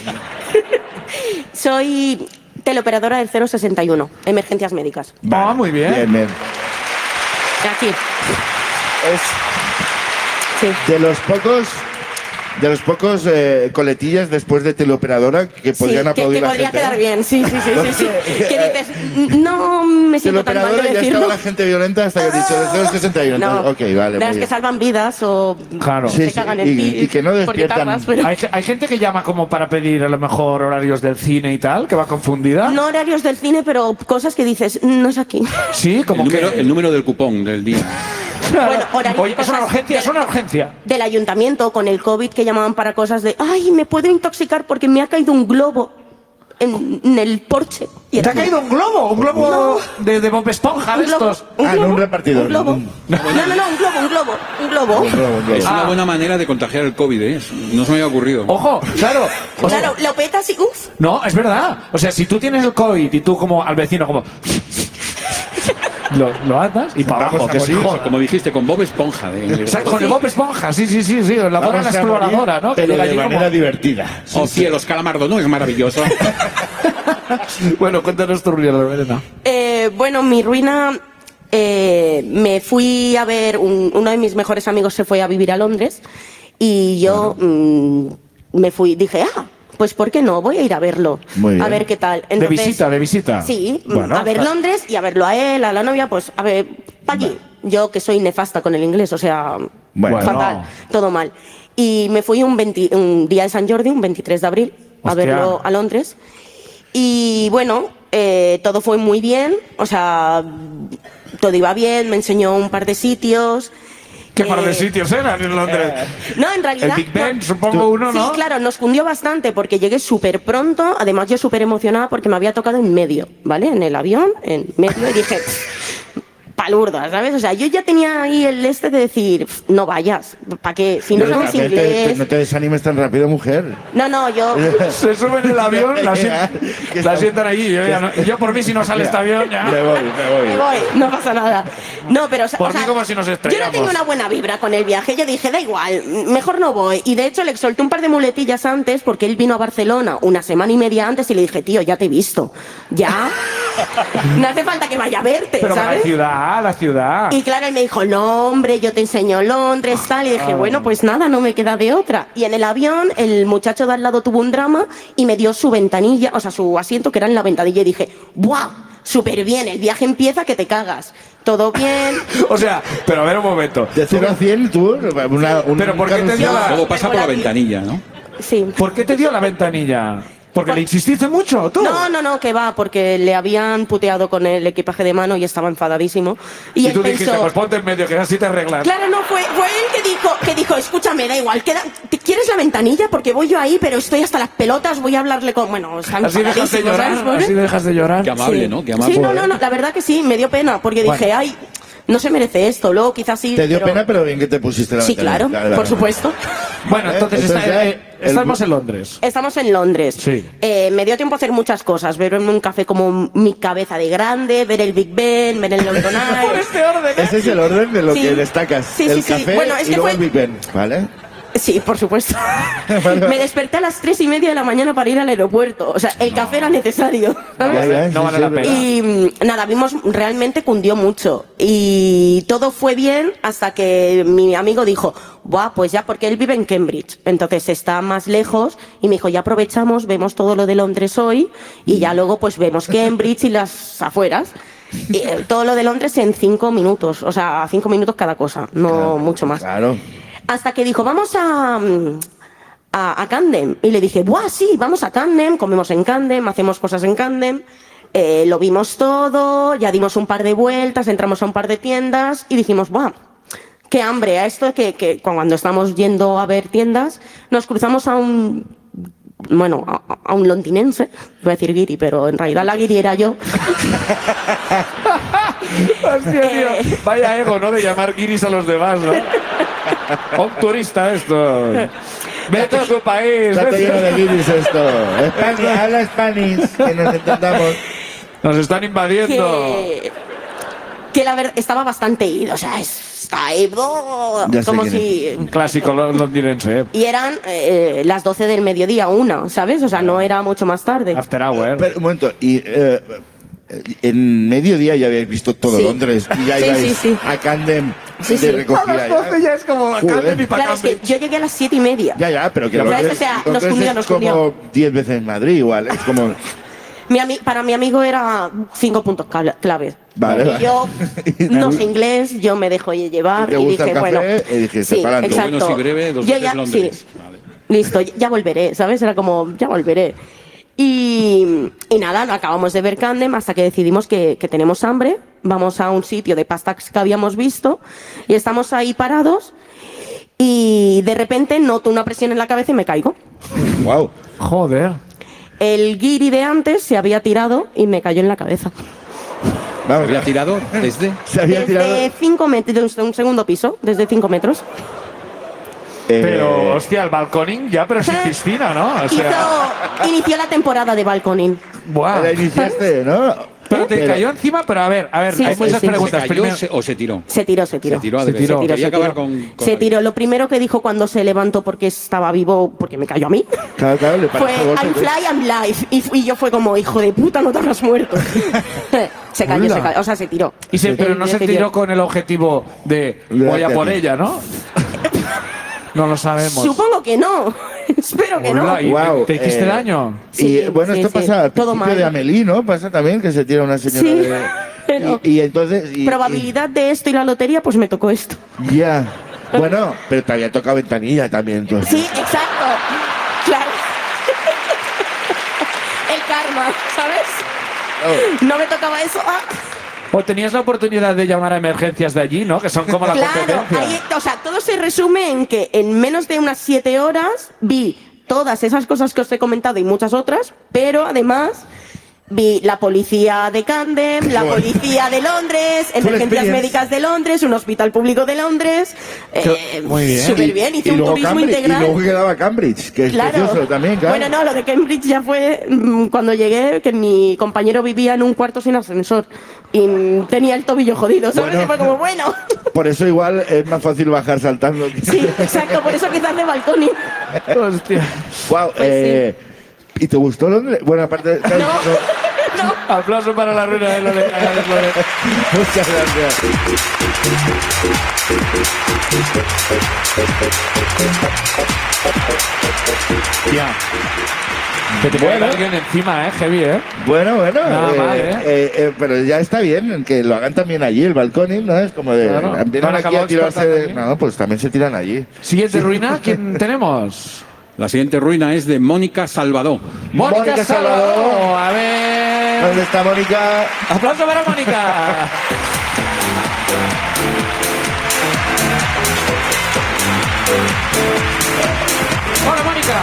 F: Soy teleoperadora del cero sesenta y uno, emergencias médicas.
B: Ah, muy bien.
C: Bien, bien.
F: Aquí,
C: Es
F: sí.
C: de los pocos... De los pocos eh, coletillas después de teleoperadora que
F: Sí,
C: podrían
F: que,
C: aplaudir
F: que
C: la
F: podría
C: gente.
F: quedar
C: ¿eh?
F: bien, sí, sí, sí, sí, sí. Que dices, no me siento tan mal de
C: Teleoperadora ya
F: decirlo.
C: estaba la gente violenta hasta que he dicho de cero sesenta y uno.
F: No,
C: Entonces, ok, vale.
F: de
C: muy
F: las que
C: bien.
F: salvan vidas o
B: Claro.
C: Sí,
F: se
C: sí,
F: cagan en
C: y-
F: ti.
C: y que no
F: porque
C: despiertan.
F: tardas, pero-
B: Hay, hay gente que llama como para pedir a lo mejor horarios del cine y tal, que va confundida.
F: No horarios del cine, pero cosas que dices, no es aquí.
B: Sí,
D: El
B: como
D: número,
B: que...
D: el número del cupón del día.
F: Bueno, horarios,
B: Oye, es una
F: cosas
B: urgencia,
F: de-
B: es una urgencia.
F: Del ayuntamiento con el COVID que llamaban para cosas de, ay, me puedo intoxicar porque me ha caído un globo en, en el porche. Y
B: ¿Te
F: era
B: ha caído un globo? ¿Un globo de, de Bob Esponja de
F: un globo,
B: estos?
F: un
C: Ah, no,
F: globo,
C: un repartidor.
F: Un globo.
C: Un-
F: No, no, no, un globo, un globo, un globo.
C: Un globo, un globo.
D: Es una buena manera de contagiar el COVID, ¿eh? No se me había ocurrido.
B: Ojo, claro. O sea,
F: Claro, lo petas y uff.
B: no, es verdad. O sea, si tú tienes el COVID y tú como al vecino como... lo, lo atas y para abajo,
C: Vamos a
B: que sí,
C: morir.
B: joder.
D: Como dijiste, con Bob Esponja. De,
B: Exacto, con el Bob Esponja, sí, sí, sí, sí, la
C: Vamos
B: bola
C: a
B: exploradora,
C: morir,
B: ¿no? Que
C: pero
B: llega
C: de
B: allí como-
C: manera divertida.
D: Oh cielos, calamardo, ¿no? Es maravilloso.
B: Bueno, cuéntanos tu ruina, Lorena.
F: Eh, bueno, mi ruina, eh, me fui a ver, un- uno de mis mejores amigos se fue a vivir a Londres y yo mm, me fui, dije, ah, pues ¿por qué no? Voy a ir a verlo,
C: Muy bien.
F: a ver qué tal.
B: De
F: Entonces,
B: visita, de visita.
F: Sí, mm,
B: Bueno,
F: a ver
B: está-
F: Londres y a verlo a él, a la novia, pues a ver, pa' allí. Yo que soy nefasta con el inglés, o sea,
C: Bueno.
F: fatal, todo mal. Y me fui un, veinte un día de San Jordi, un veintitrés de abril, a
B: Hostia.
F: verlo a Londres. Y bueno, eh, todo fue muy bien, o sea, todo iba bien, me enseñó un par de sitios.
B: ¿Qué par de
F: Eh,
B: sitios eran en Londres?
F: No, en realidad.
B: El Big Ben,
F: no.
B: supongo uno, ¿no?
F: Sí, claro, nos cundió bastante porque llegué súper pronto. Además, yo súper emocionada porque me había tocado en medio, ¿vale? En el avión, en medio, y dije, palurda, ¿sabes? O sea, yo ya tenía ahí el este de decir, no vayas, ¿para qué? Si no
C: Pero
F: sabes
C: también te- te-
F: inglés.
C: no te desanimes tan rápido, mujer.
F: No, no, yo.
B: Se suben en el avión, la, sien- la sientan allí. Yo, ya no- yo por mí, si no sale este avión, ya.
C: Me voy, me voy.
F: Me voy, no pasa nada. No, pero o sea,
B: Por
F: o sea,
B: mí como si nos
F: yo no
B: estrellamos.
F: tenía una buena vibra con el viaje. Yo dije, da igual, mejor no voy. Y de hecho le solté un par de muletillas antes porque él vino a Barcelona una semana y media antes y le dije, tío, ya te he visto. Ya. No hace falta que vaya a verte,
B: Pero la
F: ¿sabes?
B: ciudad, la ciudad.
F: Y claro, él me dijo, no, hombre, yo te enseño Londres, tal. Y dije, bueno, pues nada, no me queda de otra. Y en el avión, el muchacho de al lado tuvo un drama y me dio su ventanilla, o sea, su asiento que era en la ventanilla. Y dije, ¡buah! Súper bien, el viaje empieza que te cagas. Todo bien.
B: O sea, pero a ver un momento.
C: De cero a cien, tú, una, un
B: Pero ¿por qué te
C: carrusel.
B: dio la-
D: Luego pasa por la
F: Regular.
D: ventanilla, ¿no?
F: Sí.
B: ¿Por qué te dio la ventanilla? ¿Porque le insististe mucho, tú?
F: No, no, no, que va, porque le habían puteado con el equipaje de mano y estaba enfadadísimo. Y,
B: Y
F: él
B: tú dijiste,
F: pensó,
B: pues ponte en medio, que así te arreglas.
F: claro, no, fue, fue él que dijo, que dijo, escúchame, da igual, queda, ¿te quieres la ventanilla? Porque voy yo ahí, pero estoy hasta las pelotas, voy a hablarle con, bueno, está
B: Así dejas de
F: enfadadísimo,
B: llorar,
F: ¿sabes, pobre?
B: así dejas de llorar.
D: Qué amable,
F: Sí.
D: ¿no? Qué amable.
F: Sí, no, no, no, la verdad que sí, me dio pena, porque
B: Bueno.
F: dije, ay, no se merece esto, luego quizás sí.
C: Te dio
F: pero-
C: pena, pero bien que te pusiste la
F: Sí,
C: ventanilla.
F: claro, por supuesto.
B: Bueno, entonces,
C: Entonces
B: está-
C: ya
B: eh,
C: el-
B: estamos en Londres.
F: Estamos en Londres.
B: Sí.
F: Eh, me dio tiempo a hacer muchas cosas. Beberme un café como mi cabeza de grande, ver el Big Ben, ver el London Eye.
B: Por este orden, ¿eh?
C: Ese es el orden de lo
F: Sí.
C: que destacas.
F: Sí,
C: el
F: sí, sí.
C: café
F: Bueno, es
C: y
F: que
C: luego
F: fue-
C: el Big Ben, ¿vale?
F: Sí, por supuesto.
C: Vale.
F: Me desperté a las tres y media de la mañana para ir al aeropuerto. O sea, el café era necesario. ¿sabes?
C: Ya, ya,
B: No
C: sí,
B: vale
C: sí,
B: la
C: es
B: pena.
C: verdad.
F: Y mm, nada, vimos, realmente cundió mucho. Y todo fue bien hasta que mi amigo dijo, buah, pues ya, porque él vive en Cambridge. Entonces está más lejos. Y me dijo, ya aprovechamos, vemos todo lo de Londres hoy. Y ya luego pues vemos Cambridge y las afueras. Y, eh, todo lo de Londres en cinco minutos. O sea, cinco minutos cada cosa. No
C: Claro,
F: mucho más.
C: Claro.
F: Hasta que dijo, vamos a, mm, a, a Camden. Y le dije, ¡buah, sí! Vamos a Camden, comemos en Camden, hacemos cosas en Camden. Eh, lo vimos todo, ya dimos un par de vueltas, entramos a un par de tiendas y dijimos, ¡buah! ¡Qué hambre! A esto que, que cuando estamos yendo a ver tiendas, nos cruzamos a un... Bueno, a, a un londinense, voy a decir guiri, pero en realidad la guiri era yo.
B: Hostia, tío.
F: Eh.
B: Vaya ego, ¿no? De llamar guiris a los demás, ¿no? Un turista esto. Vete a tu país.
C: Está
B: vete.
C: lleno de guiris esto. Spanish, habla Spanish, que nos entendamos.
B: Nos están invadiendo.
F: que, que la verdad estaba bastante ido, o sea, está ahí, ¡oh!
C: Ya sé
F: como
C: quién
F: si...
B: Un clásico lo- londinense, ¿eh?
F: Y eran eh, las doce del mediodía, una, ¿sabes? O sea, no era mucho más tarde.
B: After hour.
C: Pero, un momento, y eh, en mediodía ya habéis visto todo
F: Sí.
C: Londres y ya
F: Sí,
C: ibais
F: sí, sí.
C: a Camden
F: Sí,
C: de
F: sí.
C: recogida.
B: A las doce ya es como
C: Joder.
B: Camden y pa'
F: Claro, es que
B: Cambridge.
F: yo llegué a las siete y media.
C: Ya, ya, pero que
F: Ya,
C: Londres,
F: o sea, nos
C: Londres
F: cundió,
C: es
F: nos
C: como
F: cundió.
C: diez veces Madrid igual, es como...
F: Mi ami- para mi amigo era cinco puntos cla- claves.
C: Vale,
F: Y
C: vale.
F: yo
C: Y
F: no
C: tú-
F: sé inglés, yo me dejo llevar
C: ¿Y te
F: y
C: gusta
F: dije,
C: el café?
F: bueno,
C: Y dijiste,
F: sí,
C: pa'lante.
F: exacto.
D: Bueno, si breve, dos
F: Yo
D: veces
F: ya,
D: Londres.
F: sí.
D: Vale.
F: Listo, ya volveré, ¿sabes? Era como, ya volveré. Y, y nada, acabamos de ver Camden hasta que decidimos que, que tenemos hambre. Vamos a un sitio de pastas que habíamos visto y estamos ahí parados y de repente noto una presión en la cabeza y me caigo.
C: Wow.
B: Joder.
F: El guiri de antes se había tirado y me cayó en la cabeza.
C: Vamos,
D: ¿Había tirado desde?
C: se había tirado...
F: Desde cinco metros, de un segundo piso, desde cinco metros.
C: eh,
B: Pero, hostia, el balconing ya, pero sin piscina, ¿no? O sea,
F: Hizo, inició la temporada de balconing.
B: buah.
C: la iniciaste, ¿no?
B: Pero te
C: Pero-
B: cayó encima, pero a ver, a ver,
F: Sí,
B: hay
F: sí,
B: muchas
F: sí.
D: ¿Se
B: preguntas.
D: cayó
B: Primero-
D: se- o se tiró?
F: Se tiró, se tiró.
D: Se tiró a
B: Se
D: de
B: tiró.
D: Quería
F: se
D: acabar
F: tiró.
D: con, con
F: Se
D: la-
F: tiró. Lo primero que dijo cuando se levantó porque estaba vivo, porque me cayó a mí,
C: Claro, claro, le
F: fue
C: parece golpe.
F: I'm fly, I'm live. Y, fu- y yo fue como, hijo de puta, no te habrás muerto. se cayó,
B: Hola.
F: se cayó. O sea, se tiró.
B: Y se- pero
F: Él
B: no se
F: decidió.
B: tiró con el objetivo de voy a por ella, ¿no? No lo sabemos.
F: Supongo que no. Espero que no.
B: Hola, ¿y
C: Guau,
B: ¿te hiciste
C: eh,
B: daño?
C: Y
F: Sí,
C: bueno,
F: sí,
C: esto
F: sí.
C: pasa al
F: Todo
C: principio
F: mal.
C: de Amelie, ¿no? Pasa también que se tira una señora
F: Sí,
C: de...
F: pero-
C: Y, y entonces... y-
F: Probabilidad de esto y la lotería, pues me tocó esto.
C: y- ya. Bueno, pero te había tocado ventanilla también. Entonces.
F: Sí, exacto. Claro. El karma, ¿sabes? No me tocaba eso. Ah.
B: O tenías la oportunidad de llamar a emergencias de allí, ¿no? Que son como la
F: Claro,
B: competencia.
F: ahí, o sea, todo se resume en que en menos de unas siete horas vi todas esas cosas que os he comentado y muchas otras, pero además vi la policía de Camden, la policía de Londres, emergencias
C: experience.
F: médicas de Londres, un hospital público de Londres. Eh,
B: Muy bien.
F: Súper bien, hice
C: y
F: un
C: luego
F: turismo
C: Cambridge,
F: integral.
C: Y luego quedaba Cambridge, que es
F: Claro.
C: precioso también, claro.
F: Bueno, no, lo de Cambridge ya fue mm, cuando llegué, que mi compañero vivía en un cuarto sin ascensor y mm, tenía el tobillo jodido, ¿sabes?
C: Bueno.
F: Y fue como, bueno.
C: Por eso igual es más fácil bajar saltando.
F: Sí, exacto, por eso quizás de balcón. y-
B: Hostia.
C: Wow,
F: Pues
C: eh, ¿y te gustó Londres? Bueno, aparte...
F: No, no.
B: Aplauso para la ruina de Loret.
C: Muchas gracias.
B: Tía. Que te
C: Bueno.
B: bueno. alguien encima, ¿eh? Heavy, ¿eh?
C: Bueno, bueno,
B: Nada
C: eh,
B: mal, ¿eh?
C: eh, eh, pero ya está bien que lo hagan también allí, el balcón, ¿no? Es como de...
B: Claro.
C: Vienen
B: ¿No han
C: aquí
B: acabado
C: a tirarse de...
B: exportando
C: No, pues también se tiran allí.
B: Siguiente ruina, ¿quién tenemos?
D: La siguiente ruina es de Mónica Salvador.
B: Mónica,
C: Mónica
B: Salvador.
C: Salvador.
B: A ver.
C: ¿Dónde está Mónica?
B: Aplauso para Mónica. Hola, Mónica.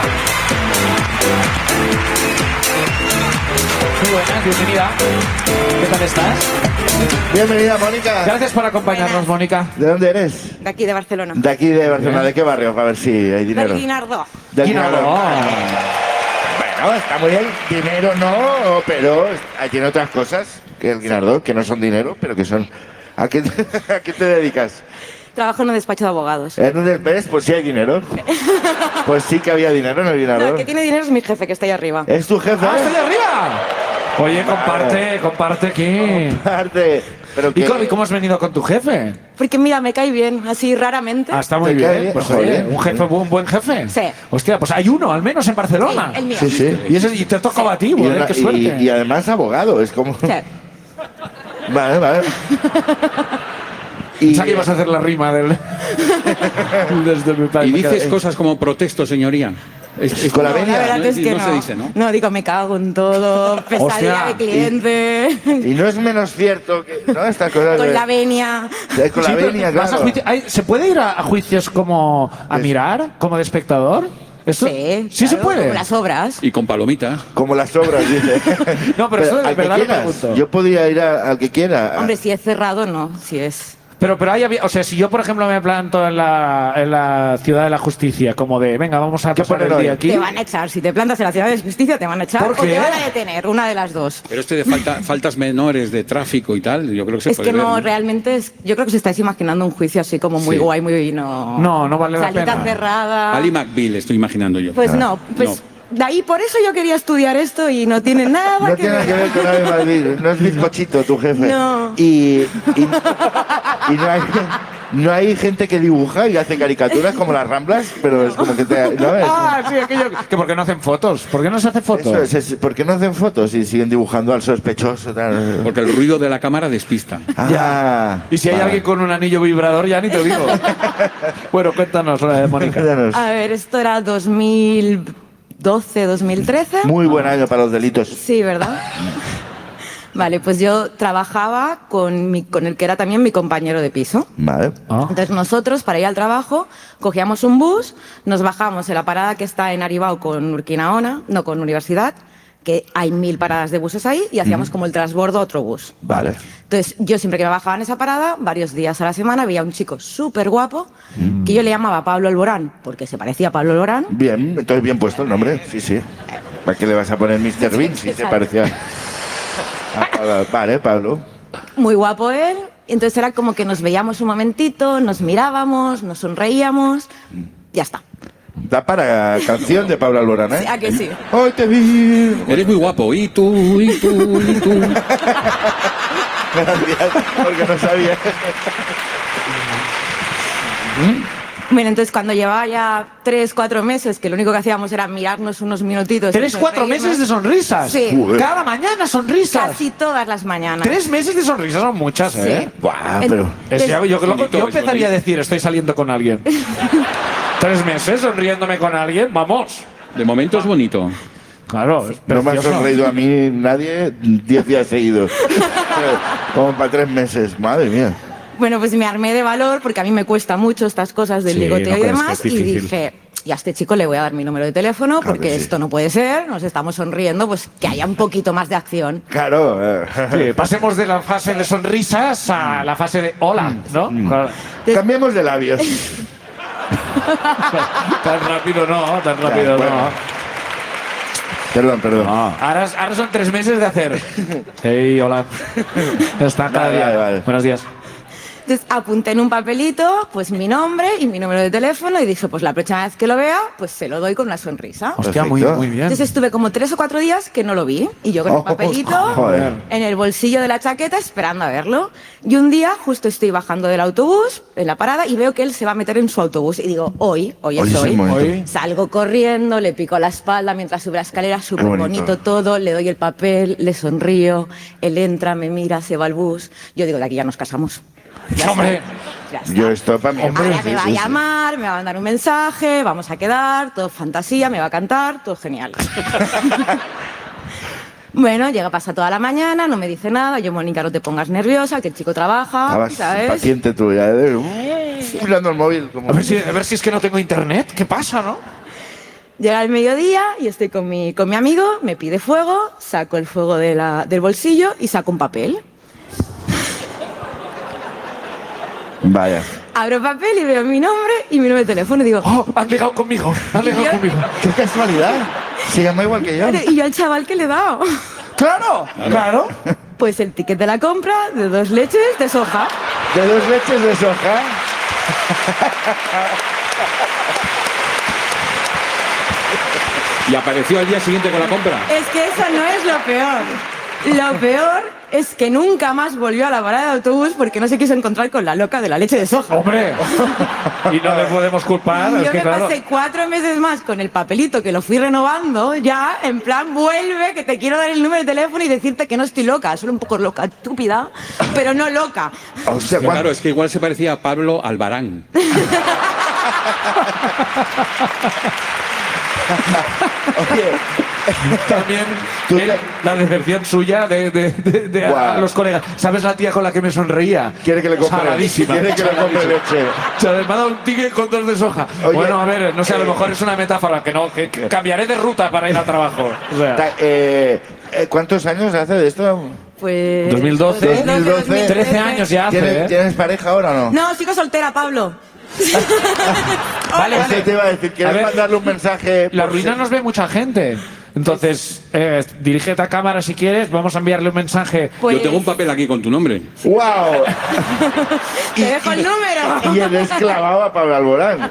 B: Muy buenas, bienvenida. ¿Qué tal estás?
C: Bienvenida, Mónica.
B: Gracias por acompañarnos, Mónica.
C: ¿De dónde eres?
G: De aquí, de Barcelona.
C: De aquí, de Barcelona. ¿De qué barrio? A ver si hay dinero.
G: Del Guinardó.
C: Del
B: Guinardó.
C: Guinardó. Bueno, está muy bien. Dinero no, pero tiene otras cosas que el Guinardó, que no son dinero, pero que son... ¿A qué, a qué te dedicas?
G: Trabajo en un despacho de abogados.
C: ¿En un ves? Pues sí hay dinero. Pues sí que había dinero en el
G: No,
C: Guinardó.
G: el que tiene dinero es mi jefe, que está ahí arriba.
C: ¿Es tu jefe?
B: ¡Ah, estoy arriba! Oye, comparte, comparte aquí.
C: Parte. Pero
B: ¿Y
C: que...
B: cómo, y cómo has venido con tu jefe?
G: Porque mira, me cae bien, así raramente.
B: Ah, está muy
C: ¿Te cae
B: bien.
C: bien?
B: Pues
C: Joder.
B: oye, un jefe, un buen jefe.
G: Sí.
B: Hostia, pues hay uno, al menos en Barcelona.
G: Sí, el mío.
C: Sí, sí.
B: Y, ese, y te tocaba a ti,
C: Y,
B: joder,
C: una-
B: qué
C: y-
B: suerte.
C: y además abogado, es como...
G: Sí.
C: Vale, vale. Y,
B: Pensaba que ibas a hacer la rima del... desde mi país.
D: Y
B: Me
D: dices
B: quedé-
D: cosas como protesto, señoría. Es, es-
C: Con la
G: No,
C: venia.
G: la verdad
D: no,
G: es que
D: no
G: no.
D: se dice, ¿no?
G: digo, me cago en todo, pesadilla
B: Hostia,
G: de cliente,
C: y no es menos cierto que... ¿no? Estas cosas
G: con
C: de-
G: la venia.
C: de- con
B: Sí,
C: la
B: pero
C: venia,
B: vas a
C: claro.
B: juicio- hay- ¿Se puede ir a, a juicios como a
C: Es-
B: mirar, como de espectador? ¿Eso?
G: Sí,
B: ¿Sí se
G: claro,
B: puede?
G: como las obras.
D: Y con palomitas.
C: Como las obras, dice.
B: No, pero eso de
C: al que
B: verdad lo
C: quieras.
B: pregunto.
C: Yo podría ir a- al que quiera.
G: Hombre, si es cerrado, no, si es...
B: Pero, pero hay, abi- o sea, si yo, por ejemplo, me planto en la, en la Ciudad de la Justicia, como de, venga, vamos a
C: ¿Qué
B: pasar
C: ponen
B: el
C: hoy?
B: día aquí.
G: Te van a echar, si te plantas en la ciudad de justicia te van a echar
B: ¿Por
G: o
B: qué?
G: te van a detener, una de las dos.
D: Pero este de falta- faltas menores de tráfico y tal, yo creo que se
G: Es
D: puede
G: que
D: ver,
G: no,
D: ¿no?
G: realmente es, yo creo que os estáis imaginando un juicio así como muy
D: Sí.
G: guay, muy no.
B: No, no vale la
G: Salita
B: pena.
G: cerrada.
D: Ali McBeal estoy imaginando yo.
G: Pues
C: Ah,
G: no, pues
D: no.
G: de ahí por eso yo quería estudiar esto y no tiene nada
C: No
G: que
C: tiene nada
G: ver.
C: que ver con Ave Madrid. No es bizcochito tu jefe.
G: No.
C: Y, y, y no, hay, no hay gente que dibuja y hace caricaturas como las Ramblas, pero es como que te... ¿no? Es-
B: Ah, sí, aquello. Que ¿por qué no hacen fotos? ¿Por qué no se hace fotos?
C: Eso es, es- ¿por qué no hacen fotos y siguen dibujando al sospechoso? Tal?
D: Porque el ruido de la cámara despista.
C: Ah,
B: Y si hay
C: vale.
B: alguien con un anillo vibrador, ya ni te digo. Bueno, cuéntanos, eh, Mónica.
C: Cuéntanos.
G: A ver, esto era dos mil doce, dos mil trece.
C: Muy buen año para los delitos.
G: Sí, ¿verdad? Vale, pues yo trabajaba con, mi, con el que era también mi compañero de piso.
C: Vale.
B: Ah.
G: Entonces nosotros, para ir al trabajo, cogíamos un bus, nos bajamos en la parada que está en Aribao con Urquinaona, no con Universidad, que hay mil paradas de buses ahí, y hacíamos como el transbordo a otro bus.
C: Vale.
G: Entonces yo siempre que me bajaba en esa parada, varios días a la semana, veía a un chico súper guapo, que yo le llamaba Pablo Alborán, porque se parecía a Pablo Alborán.
C: Bien, entonces bien puesto el nombre. Sí, sí. ¿Para qué le vas a poner mister Bean si se
G: Exacto.
C: parecía a Pablo? Vale, Pablo.
G: Muy guapo él. Entonces era como que nos veíamos un momentito, nos mirábamos, nos sonreíamos, ya está.
C: Da para canción de Pablo Alborán, ¿eh?
G: ¿A que sí?
C: Hoy te vi.
D: Eres muy guapo. Y tú, y tú, y tú.
C: Gracias, porque no sabía.
G: Bueno, entonces cuando llevaba ya tres, cuatro meses, que lo único que hacíamos era mirarnos unos minutitos.
B: ¿Tres,
G: y
B: cuatro
G: sonreírnos.
B: meses de sonrisas?
G: Sí.
C: Joder.
B: Cada mañana sonrisas.
G: Casi todas las mañanas.
B: Tres meses de sonrisas son muchas,
G: Sí.
B: ¿eh?
C: Buah,
G: En-
C: pero...
B: Es- yo, yo,
D: Bonito,
B: yo
D: es
B: empezaría a
D: bonito.
B: decir, estoy saliendo con alguien. Tres meses sonriéndome con alguien, vamos.
D: De momento es bonito.
B: Claro, es
C: No me ha
B: precioso.
C: sonreído a mí nadie diez días seguidos. Como para tres meses. Madre mía.
G: Bueno, pues me armé de valor porque a mí me cuesta mucho estas cosas del
B: Sí,
G: ligoteo
B: no,
G: y
B: pero es que
G: demás.
B: es
G: y
B: difícil.
G: dije, y a este chico le voy a dar mi número de teléfono
C: Claro
G: porque
C: que sí.
G: esto no puede ser, nos estamos sonriendo, pues que haya un poquito más de acción.
C: Claro. eh.
B: Sí, pasemos de la fase de sonrisas a la fase de hola, ¿no? Claro.
C: Cambiemos de labios.
B: Tan rápido no, tan rápido
C: bueno.
B: no.
C: Perdón, perdón.
B: Ahora, ahora son tres meses de hacer. Hey, hola. Ya está, cada
C: Vale,
B: día.
C: vale, vale.
B: Buenos días.
G: Entonces apunté en un papelito pues mi nombre y mi número de teléfono y dije, pues la próxima vez que lo vea, pues se lo doy con una sonrisa.
B: Hostia, muy,
C: Perfecto.
B: muy bien.
G: Entonces estuve como tres o cuatro días que no lo vi y yo con el
C: Oh,
G: papelito
C: joder.
G: en el bolsillo de la chaqueta esperando a verlo. Y un día justo estoy bajando del autobús en la parada y veo que él se va a meter en su autobús y digo, hoy, hoy
C: Hoy
G: es
C: es el
G: hoy.
C: momento.
B: Hoy.
G: Salgo corriendo, le pico la espalda mientras sube la escalera, súper
C: bonito.
G: bonito todo, le doy el papel, le sonrío, él entra, me mira, se va al bus. Yo digo, de aquí ya nos casamos. Ya
B: Hombre.
G: está, ya está.
C: Yo esto para mí.
G: Ahora
C: Sí,
G: me va a
C: sí, sí.
G: llamar, me va a mandar un mensaje, vamos a quedar, todo fantasía, me va a cantar, todo genial. Bueno, llega, pasa toda la mañana, no me dice nada, yo, Mónica, no te pongas nerviosa, que el chico trabaja,
C: Estabas
G: ¿sabes?
C: paciente tú ya. ¿eh? Uh, mirando el móvil. Como...
B: A ver, si, a ver si es que no tengo internet. ¿Qué pasa, no?
G: Llega el mediodía y estoy con mi, con mi amigo, me pide fuego, saco el fuego de la- del bolsillo y saco un papel.
C: Vaya.
G: Abro el papel y veo mi nombre y mi número de teléfono y digo,
B: Oh, han ligado conmigo. Han ligado
G: Yo-
B: conmigo.
C: Qué casualidad. Se llama igual que yo.
G: "Pero, ¿y yo al chaval que le he dado?".
B: Claro, claro.
G: Pues el ticket de la compra de dos leches de soja.
C: De dos leches de soja.
D: Y apareció al día siguiente con la compra.
G: Es que eso no es lo peor. Lo peor es que nunca más volvió a la parada de autobús porque no se quiso encontrar con la loca de la leche de soja.
B: Hombre. Y no le podemos culpar.
G: Y
B: Es
G: yo
B: que
G: me
B: claro.
G: pasé cuatro meses más con el papelito que lo fui renovando, ya, en plan, vuelve, que te quiero dar el número de teléfono y decirte que no estoy loca, solo un poco loca, estúpida, pero no loca.
C: O sea,
D: Claro,
C: ¿cuánto-
D: es que igual se parecía a Pablo Albarán.
C: Oye,
B: También
C: Tú
B: él-
C: te-
B: la decepción suya de, de- de- de a-
C: Guau.
B: a los colegas. ¿Sabes la tía con la que me sonreía?
C: quiere que le compre,
B: Saladísima.
C: quiere que le compre leche.
B: O sea, me ha dado un ticket con dos de soja.
C: Oye,
B: bueno, a ver, no sé, a lo
C: eh,
B: mejor es una metáfora, que no, que, que cambiaré de ruta para ir al trabajo. O sea,
C: Ta- eh, eh, ¿Cuántos años hace de esto?
G: Pues...
B: dos mil doce.
C: dos mil doce.
B: trece años ya hace,
C: ¿Tienes,
B: ¿eh?
C: ¿Tienes pareja ahora o no?
G: No, sigo soltera, Pablo.
B: Vale,
C: Eso
B: vale.
C: te iba a decir,
B: A
C: ¿quieres
B: ver,
C: mandarle un mensaje?
B: La
C: por
B: ruina
C: si-
B: nos ve mucha gente. Entonces, eh, dirígete a cámara si quieres, vamos a enviarle un mensaje.
G: Pues...
D: Yo tengo un papel aquí con tu nombre.
C: ¡Wow!
G: Te dejo el número.
C: Y él esclavaba a Pablo Alborán.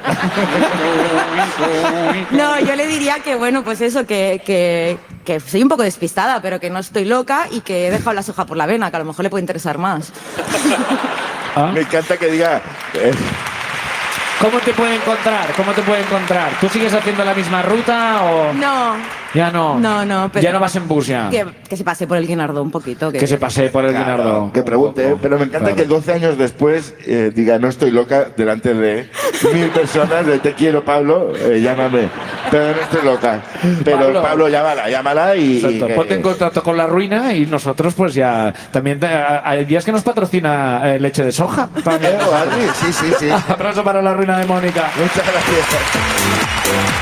G: No, yo le diría que, bueno, pues eso, que, que, que soy un poco despistada, pero que no estoy loca y que he dejado la soja por la vena, que a lo mejor le puede interesar más.
C: Me encanta que diga... eh,
B: ¿Cómo te puede encontrar? ¿Cómo te puede encontrar? ¿Tú sigues haciendo la misma ruta o...?
G: No,
B: Ya no.
G: No, no, pero-
B: Ya no vas en bus ya.
G: que, que se pase por el Guinardó un poquito. Que,
B: Que se pase por el
C: claro,
B: Guinardó.
C: que pregunte, ¿eh? Pero me encanta
B: Claro.
C: que doce años después eh, diga, no estoy loca, delante de mil personas, de te quiero, Pablo, eh, llámame. Pero no estoy loca. Pero
B: Pablo.
C: Pablo, llámala, llámala y...
B: Exacto.
C: y que-
B: Ponte en contacto con la ruina y nosotros pues ya... También te- hay días que nos patrocina eh, leche de soja. También.
C: Eh, vale, sí, sí, sí.
B: Aplauso para la ruina de Mónica.
C: Muchas gracias.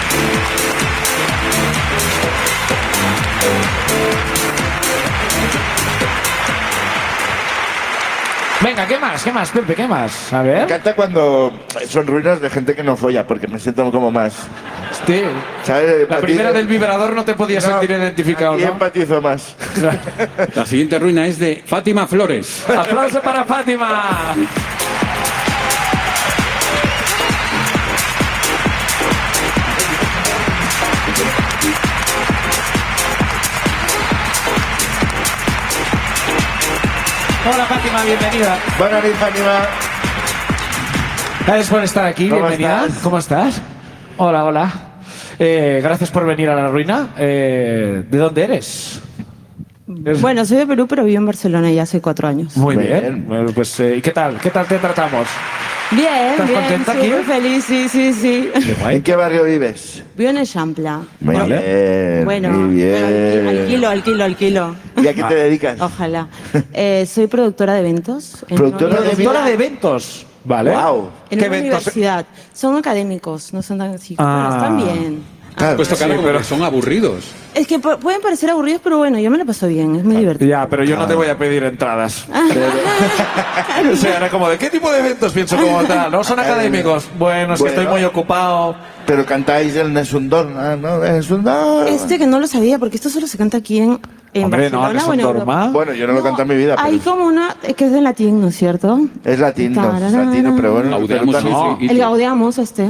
B: Venga, ¿qué más? ¿Qué más, Pepe? ¿Qué más? A
C: Me
B: ver.
C: encanta cuando son ruinas de gente que no folla, porque me siento como más...
B: Sí.
C: ¿Sabes?
B: La primera del vibrador no te podías sentir identificado,
C: Y
B: ¿no?
C: empatizo más.
D: La siguiente ruina es de Fátima Flores.
B: Aplauso para Fátima. Hola Fátima, bienvenida.
C: Buenas noches, Fátima.
B: Gracias por estar aquí,
C: ¿Cómo
B: bienvenida.
C: estás?
B: ¿Cómo estás? Hola, hola. Eh, gracias por venir a La Ruina. Eh, ¿De dónde eres?
H: Bueno, soy de Perú, pero vivo en Barcelona ya hace cuatro años.
B: Muy
C: Muy
B: bien.
C: bien.
B: Bueno, pues, eh, ¿qué tal? ¿Qué tal te tratamos?
H: Bien,
B: ¿Estás
H: bien,
B: contenta aquí?
H: súper feliz, sí, sí, sí.
C: ¿En qué barrio vives?
H: Vivo en Eixample.
C: Muy
B: Vale.
C: bien,
H: Bueno,
C: muy
H: pero
C: bien.
H: al kilo, al kilo, al kilo.
C: ¿Y a qué te dedicas?
H: Ojalá. Eh, soy productora de eventos. en
C: Productora
H: una
C: de
H: universidad-
B: Productora de eventos. Vale.
C: Wow.
H: En
B: ¿Qué
H: una
B: eventos?
H: universidad. Son académicos, no son tan así.
B: Ah.
H: Bueno, están bien.
C: Claro.
D: Puesto cara
B: Sí,
D: como
B: pero-
D: que son aburridos.
H: Es que po- pueden parecer aburridos, pero bueno, yo me lo paso bien, es muy divertido.
B: Ya, pero yo no te voy a pedir entradas. O sea, era como, ¿de qué tipo de eventos pienso como tal? No son académicos. Bueno, es que
C: Bueno.
B: estoy muy ocupado.
C: Pero cantáis el Nesundorma, ¿no? Nesundorma.
H: Este que no lo sabía, porque esto solo se canta aquí en, en
B: Hombre, no,
H: Barcelona
B: que
H: o
B: son
H: en Europa.
B: normal.
C: Bueno, yo no, lo canto en mi vida,
H: Hay
C: pero
H: como una eh, que es en latín, ¿no es cierto?
C: es latín, no, es
H: Tararara.
C: latino, pero bueno.
D: Laudeamos
C: pero
B: no.
D: y- y-
H: El Gaudeamos este.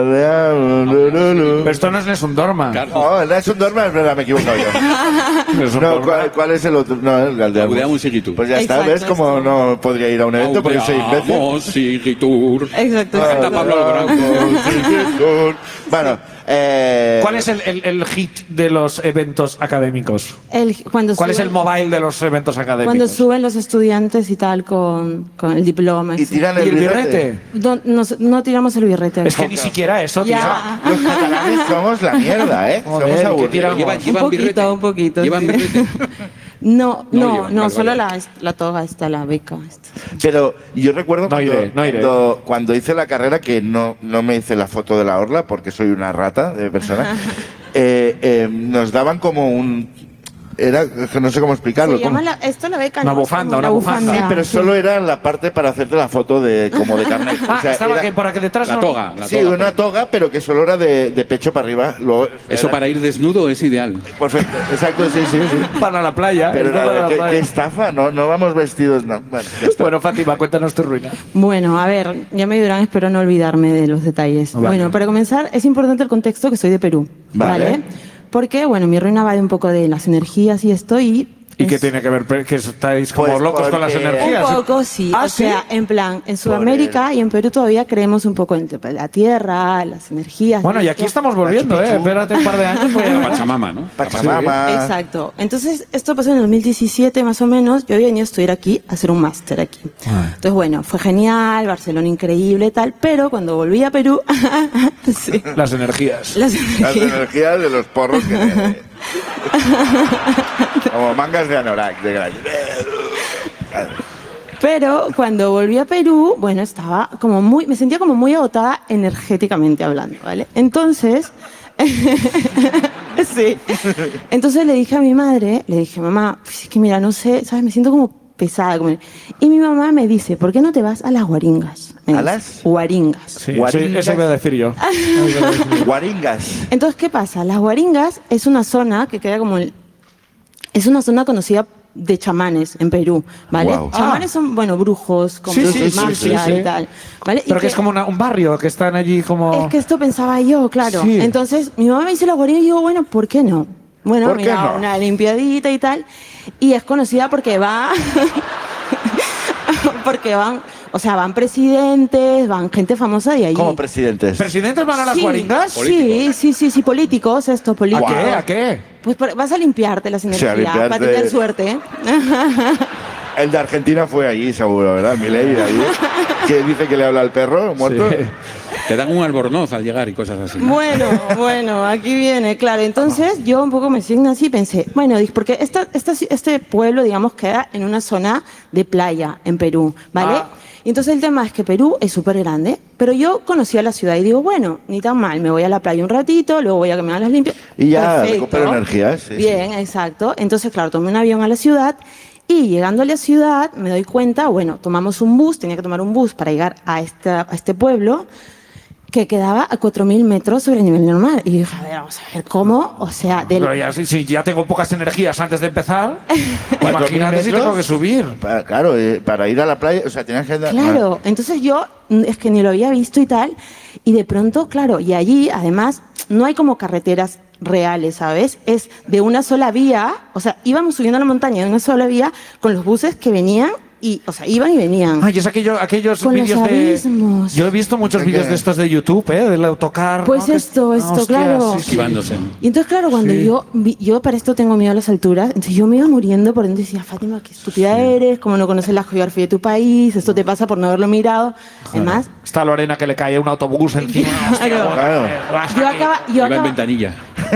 B: Pero esto no es Nesundorma.
D: Claro.
C: No, el Nesundorma es verdad, me he equivocado yo. No, ¿cuál, cuál es el otro? No, el Galdeamos.
D: Laudeamos Igitur.
C: Pues ya está,
H: Exacto,
C: ¿ves cómo
H: este.
C: no podría ir a un evento porque soy imbécil?
D: Laudeamos Igitur.
H: Exacto.
D: Canta Pablo Alborán.
C: Bueno, eh,
B: ¿Cuál es el, el- el hit de los eventos académicos?
H: El, cuando
B: ¿Cuál es
H: suben-
B: el mobile de los eventos académicos?
H: Cuando suben los estudiantes y tal con, con el diploma.
C: y
H: eso.
C: tiran
B: ¿Y
C: el
B: el birrete?
H: No, nos- no tiramos el birrete.
B: Es que ni siquiera eso, tío.
H: Ya.
C: Los catalanes somos la mierda, ¿eh?
B: Joder,
C: somos
B: ¿qué
C: aburridos.
B: tiramos?
D: Llevan,
H: Un
D: llevan
H: poquito,
D: birrete.
H: un poquito,
D: Llevan
H: sí.
D: birrete.
H: No,
D: No
H: no,
D: llevan,
H: no,
D: vale,
H: solo
D: vale.
H: la, la toga esta, la beca. esta.
C: Pero yo recuerdo
B: No
C: cuando,
B: iré, no iré.
C: cuando, cuando hice la carrera, que no, no me hice la foto de la orla porque soy una rata de persona, eh, eh, nos daban como un... Era, que no sé cómo explicarlo.
H: Se llama
C: como-
H: la, esto la beca,
B: Una
H: ¿no? Es
B: bufanda,
H: como
B: una bufanda.
C: Sí, pero
H: sí.
C: solo era la parte para hacerte la foto de como de carnet.
B: Ah,
C: O sea,
B: estaba
C: era-
B: que por aquí detrás
D: La
B: no-
D: toga. La
C: sí,
D: toga.
C: una toga, pero que solo era de, de pecho para arriba. Luego,
D: Eso
C: era-
D: para ir desnudo es ideal.
C: Perfecto, exacto, sí, sí, sí.
B: Para la playa.
C: Pero
B: el todo de
C: nada,
B: la
C: qué,
B: playa.
C: qué estafa, no, no vamos vestidos, no. Bueno, ya está.
B: Bueno, Fátima, cuéntanos tu ruina.
H: Bueno, a ver, ya me ayudarán, espero no olvidarme de los detalles.
B: Vale.
H: Bueno, para comenzar, es importante el contexto que soy de Perú.
C: Vale.
H: ¿Vale? Porque, bueno, mi ruina va de un poco de las energías y esto y...
B: ¿Y
H: es-
B: qué tiene que ver? Que estáis como
C: Pues
B: locos con las
C: porque-
B: energías.
H: Un poco, sí.
B: Ah,
H: o
B: ¿sí?
H: sea, en plan, en Sudamérica y en Perú todavía creemos un poco en la tierra, las energías.
B: Bueno, y aquí estamos volviendo, ¿eh? Espérate un par de años. Pues ya-
D: Pachamama, ¿no?
C: Pachamama.
H: Exacto. Entonces, esto pasó en el dos mil diecisiete más o menos. Yo había venido a estudiar aquí, a hacer un máster aquí. Entonces, bueno, fue genial, Barcelona increíble y tal, pero cuando volví a Perú, sí,
B: Las energías.
H: las
C: Las
H: energías.
C: energías de los porros que... Como mangas de anorak, de grande.
H: Pero cuando volví a Perú, bueno, estaba como muy, me sentía como muy agotada energéticamente hablando, ¿vale? Entonces, sí. Entonces le dije a mi madre, le dije, mamá, pues es que mira, no sé, ¿sabes? Me siento como pesada. Como... Y mi mamá me dice, ¿por qué no te vas a las guaringas? Me
C: ¿A
H: dice,
C: las?
H: Guaringas.
B: Sí,
C: Guaringas.
B: eso, eso voy a decir yo.
C: Guaringas.
H: Entonces, ¿qué pasa? Las Guaringas es una zona que queda como... el- es una zona conocida de chamanes en Perú, ¿vale?
C: Guau.
H: Chamanes son, bueno, brujos, como
B: Sí, sí, sí,
H: magia
B: sí, sí.
H: y tal, ¿vale? Y
B: Pero que es como una- un barrio, que están allí como...
H: Es que esto pensaba yo, claro.
B: Sí.
H: Entonces, mi mamá me dice la Guaringa y digo, bueno, ¿por qué no? Bueno,
C: ¿Por qué
H: mira,
C: no?
H: una limpiadita y tal. Y es conocida porque va... porque van... O sea, van presidentes, van gente famosa de allí.
C: Como presidentes.
B: ¿Presidentes van a las
H: Sí,
B: guaringas?
H: Sí, sí, sí, sí, políticos, esto,
B: ¿A
H: políticos.
B: qué? ¿A qué?
H: Pues por- vas a limpiarte las
C: sea,
H: energías
C: limpiarte-
H: para tener suerte. ¿eh?
C: El de Argentina fue allí, seguro, ¿verdad? Milei, de allí. Que dice que le habla al perro muerto.
B: Sí.
D: Te dan un albornoz al llegar y cosas así. ¿no?
H: Bueno, bueno, aquí viene, claro. Entonces yo un poco me signo así y pensé, bueno, dije, porque esta, esta, este pueblo, digamos, queda en una zona de playa en Perú, ¿vale?
B: Ah.
H: Y entonces el tema es que Perú es súper grande, pero yo conocía la ciudad y digo, bueno, ni tan mal, me voy a la playa un ratito, luego voy a que me hagan las limpias.
C: Y ya
H: Perfecto.
C: recupero energías. sí, sí.
H: Bien, exacto. Entonces, claro, tomé un avión a la ciudad y llegando a la ciudad me doy cuenta, bueno, tomamos un bus, tenía que tomar un bus para llegar a, esta, a este pueblo que quedaba a cuatro mil metros sobre el nivel del mar. Y dije, a ver, vamos a ver cómo, o sea, del...
B: Pero ya, si, si ya tengo pocas energías antes de empezar,
C: ¿Cuatro
B: imagínate
C: mil
B: si
C: metros?
B: tengo que subir.
C: Pa- claro, eh, para ir a la playa, o sea, tenías que...
H: Claro, entonces yo mm, es que ni lo había visto y tal, y de pronto, claro, y allí además no hay como carreteras reales, ¿sabes? Es de una sola vía, o sea, íbamos subiendo la montaña de una sola vía con los buses que venían y, o sea, iban y venían.
B: Ay, es aquello, aquellos
H: Con los
B: vídeos de...
H: abismos.
B: Yo he visto muchos
C: ¿De
B: vídeos
C: qué?
B: de estos de YouTube, ¿eh? Del autocar.
H: Pues
B: ¿no? Que-
H: esto,
B: Ah,
H: esto,
B: hostia,
H: claro.
B: sí, sí.
D: Esquivándose.
H: Y entonces, claro, cuando
B: Sí.
H: yo, vi- yo para esto tengo miedo a las alturas, entonces yo me iba muriendo por dentro y decía, Fátima, qué estúpida eres, cómo no conoces la geografía de tu país, esto te pasa por no haberlo mirado. Además,
B: Está Lorena que le cae un autobús encima. Hostia,
H: Claro.
B: bueno,
C: Claro.
B: eh, vas
H: yo
B: aquí.
H: acaba, yo
D: Iba en
H: acaba-
D: ventanilla.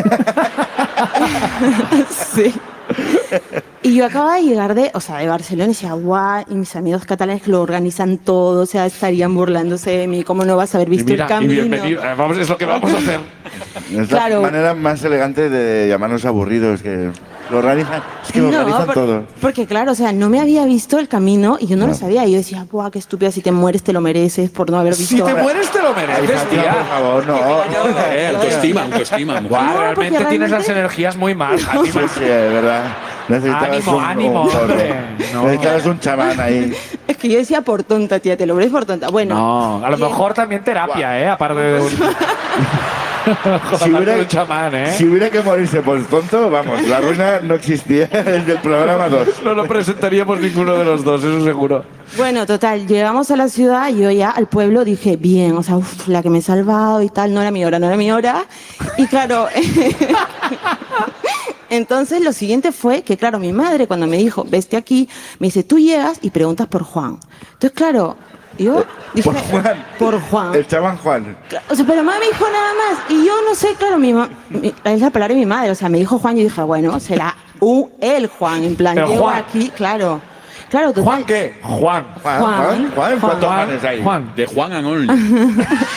H: sí. Y yo acababa de llegar de, o sea, de Barcelona y decía, guau, y mis amigos catalanes que lo organizan todo, o sea, estarían burlándose de mí, ¿cómo no vas a haber
B: Y
H: visto
B: mira,
H: el
B: y
H: camino?
B: bienvenido. Eh, Vamos, es lo que vamos a hacer.
C: Es
H: Claro.
C: la manera más elegante de llamarnos aburridos, que lo organizan, es que lo organizan
H: por-
C: todo.
H: Porque claro, o sea, no me había visto el camino y yo no lo sabía. Y yo decía, guau, qué estúpida, si te mueres te lo mereces por no haber visto.
B: Si te mueres te lo
C: Ay,
B: mereces,
C: Fátima,
B: tía.
C: por favor, no.
D: Eh, autoestima, autoestima. mujer.
B: Guau,
H: No, porque
B: realmente tienes las
H: realmente-
B: energías muy mal,
C: Sí,
B: Fátima.
C: sí, es verdad. Necesitabas
B: Ánimo,
C: un,
B: ánimo,
C: un zorro.
B: hombre. No.
C: Necesitabas un chamán ahí.
H: Es que yo decía por tonta, tía, te lo mereces por tonta. Bueno,
B: No, a lo
H: y-
B: mejor también terapia, ¿eh? Aparte de un...
C: Si hubiera,
B: un chamán, ¿eh?
C: si hubiera que morirse por tonto, vamos, la ruina no existía desde el programa dos.
B: No lo presentaríamos ninguno de los dos, eso seguro.
H: Bueno, total, llegamos a la ciudad y yo ya al pueblo dije, bien, o sea, uf, la que me he salvado y tal, no era mi hora, no era mi hora. Y claro, entonces lo siguiente fue que, claro, mi madre cuando me dijo, veste aquí, me dice, tú llegas y preguntas por Juan. Entonces, claro, yo dije,
C: Por Juan.
H: por Juan.
C: El chamán Juan.
H: O sea, pero mamá me dijo nada más. Y yo no sé, claro, mi ma- mi- es la palabra de mi madre. O sea, me dijo Juan y yo dije, bueno, será un, el Juan. En plan,
B: Pero
H: llego
B: Juan.
H: aquí, claro. Claro, total.
B: ¿Juan qué? Juan.
C: Juan,
H: Juan.
C: Juan, Juan, ¿cuántos
B: Juan,
C: Juanes hay?
B: Juan.
D: De Juan and Only.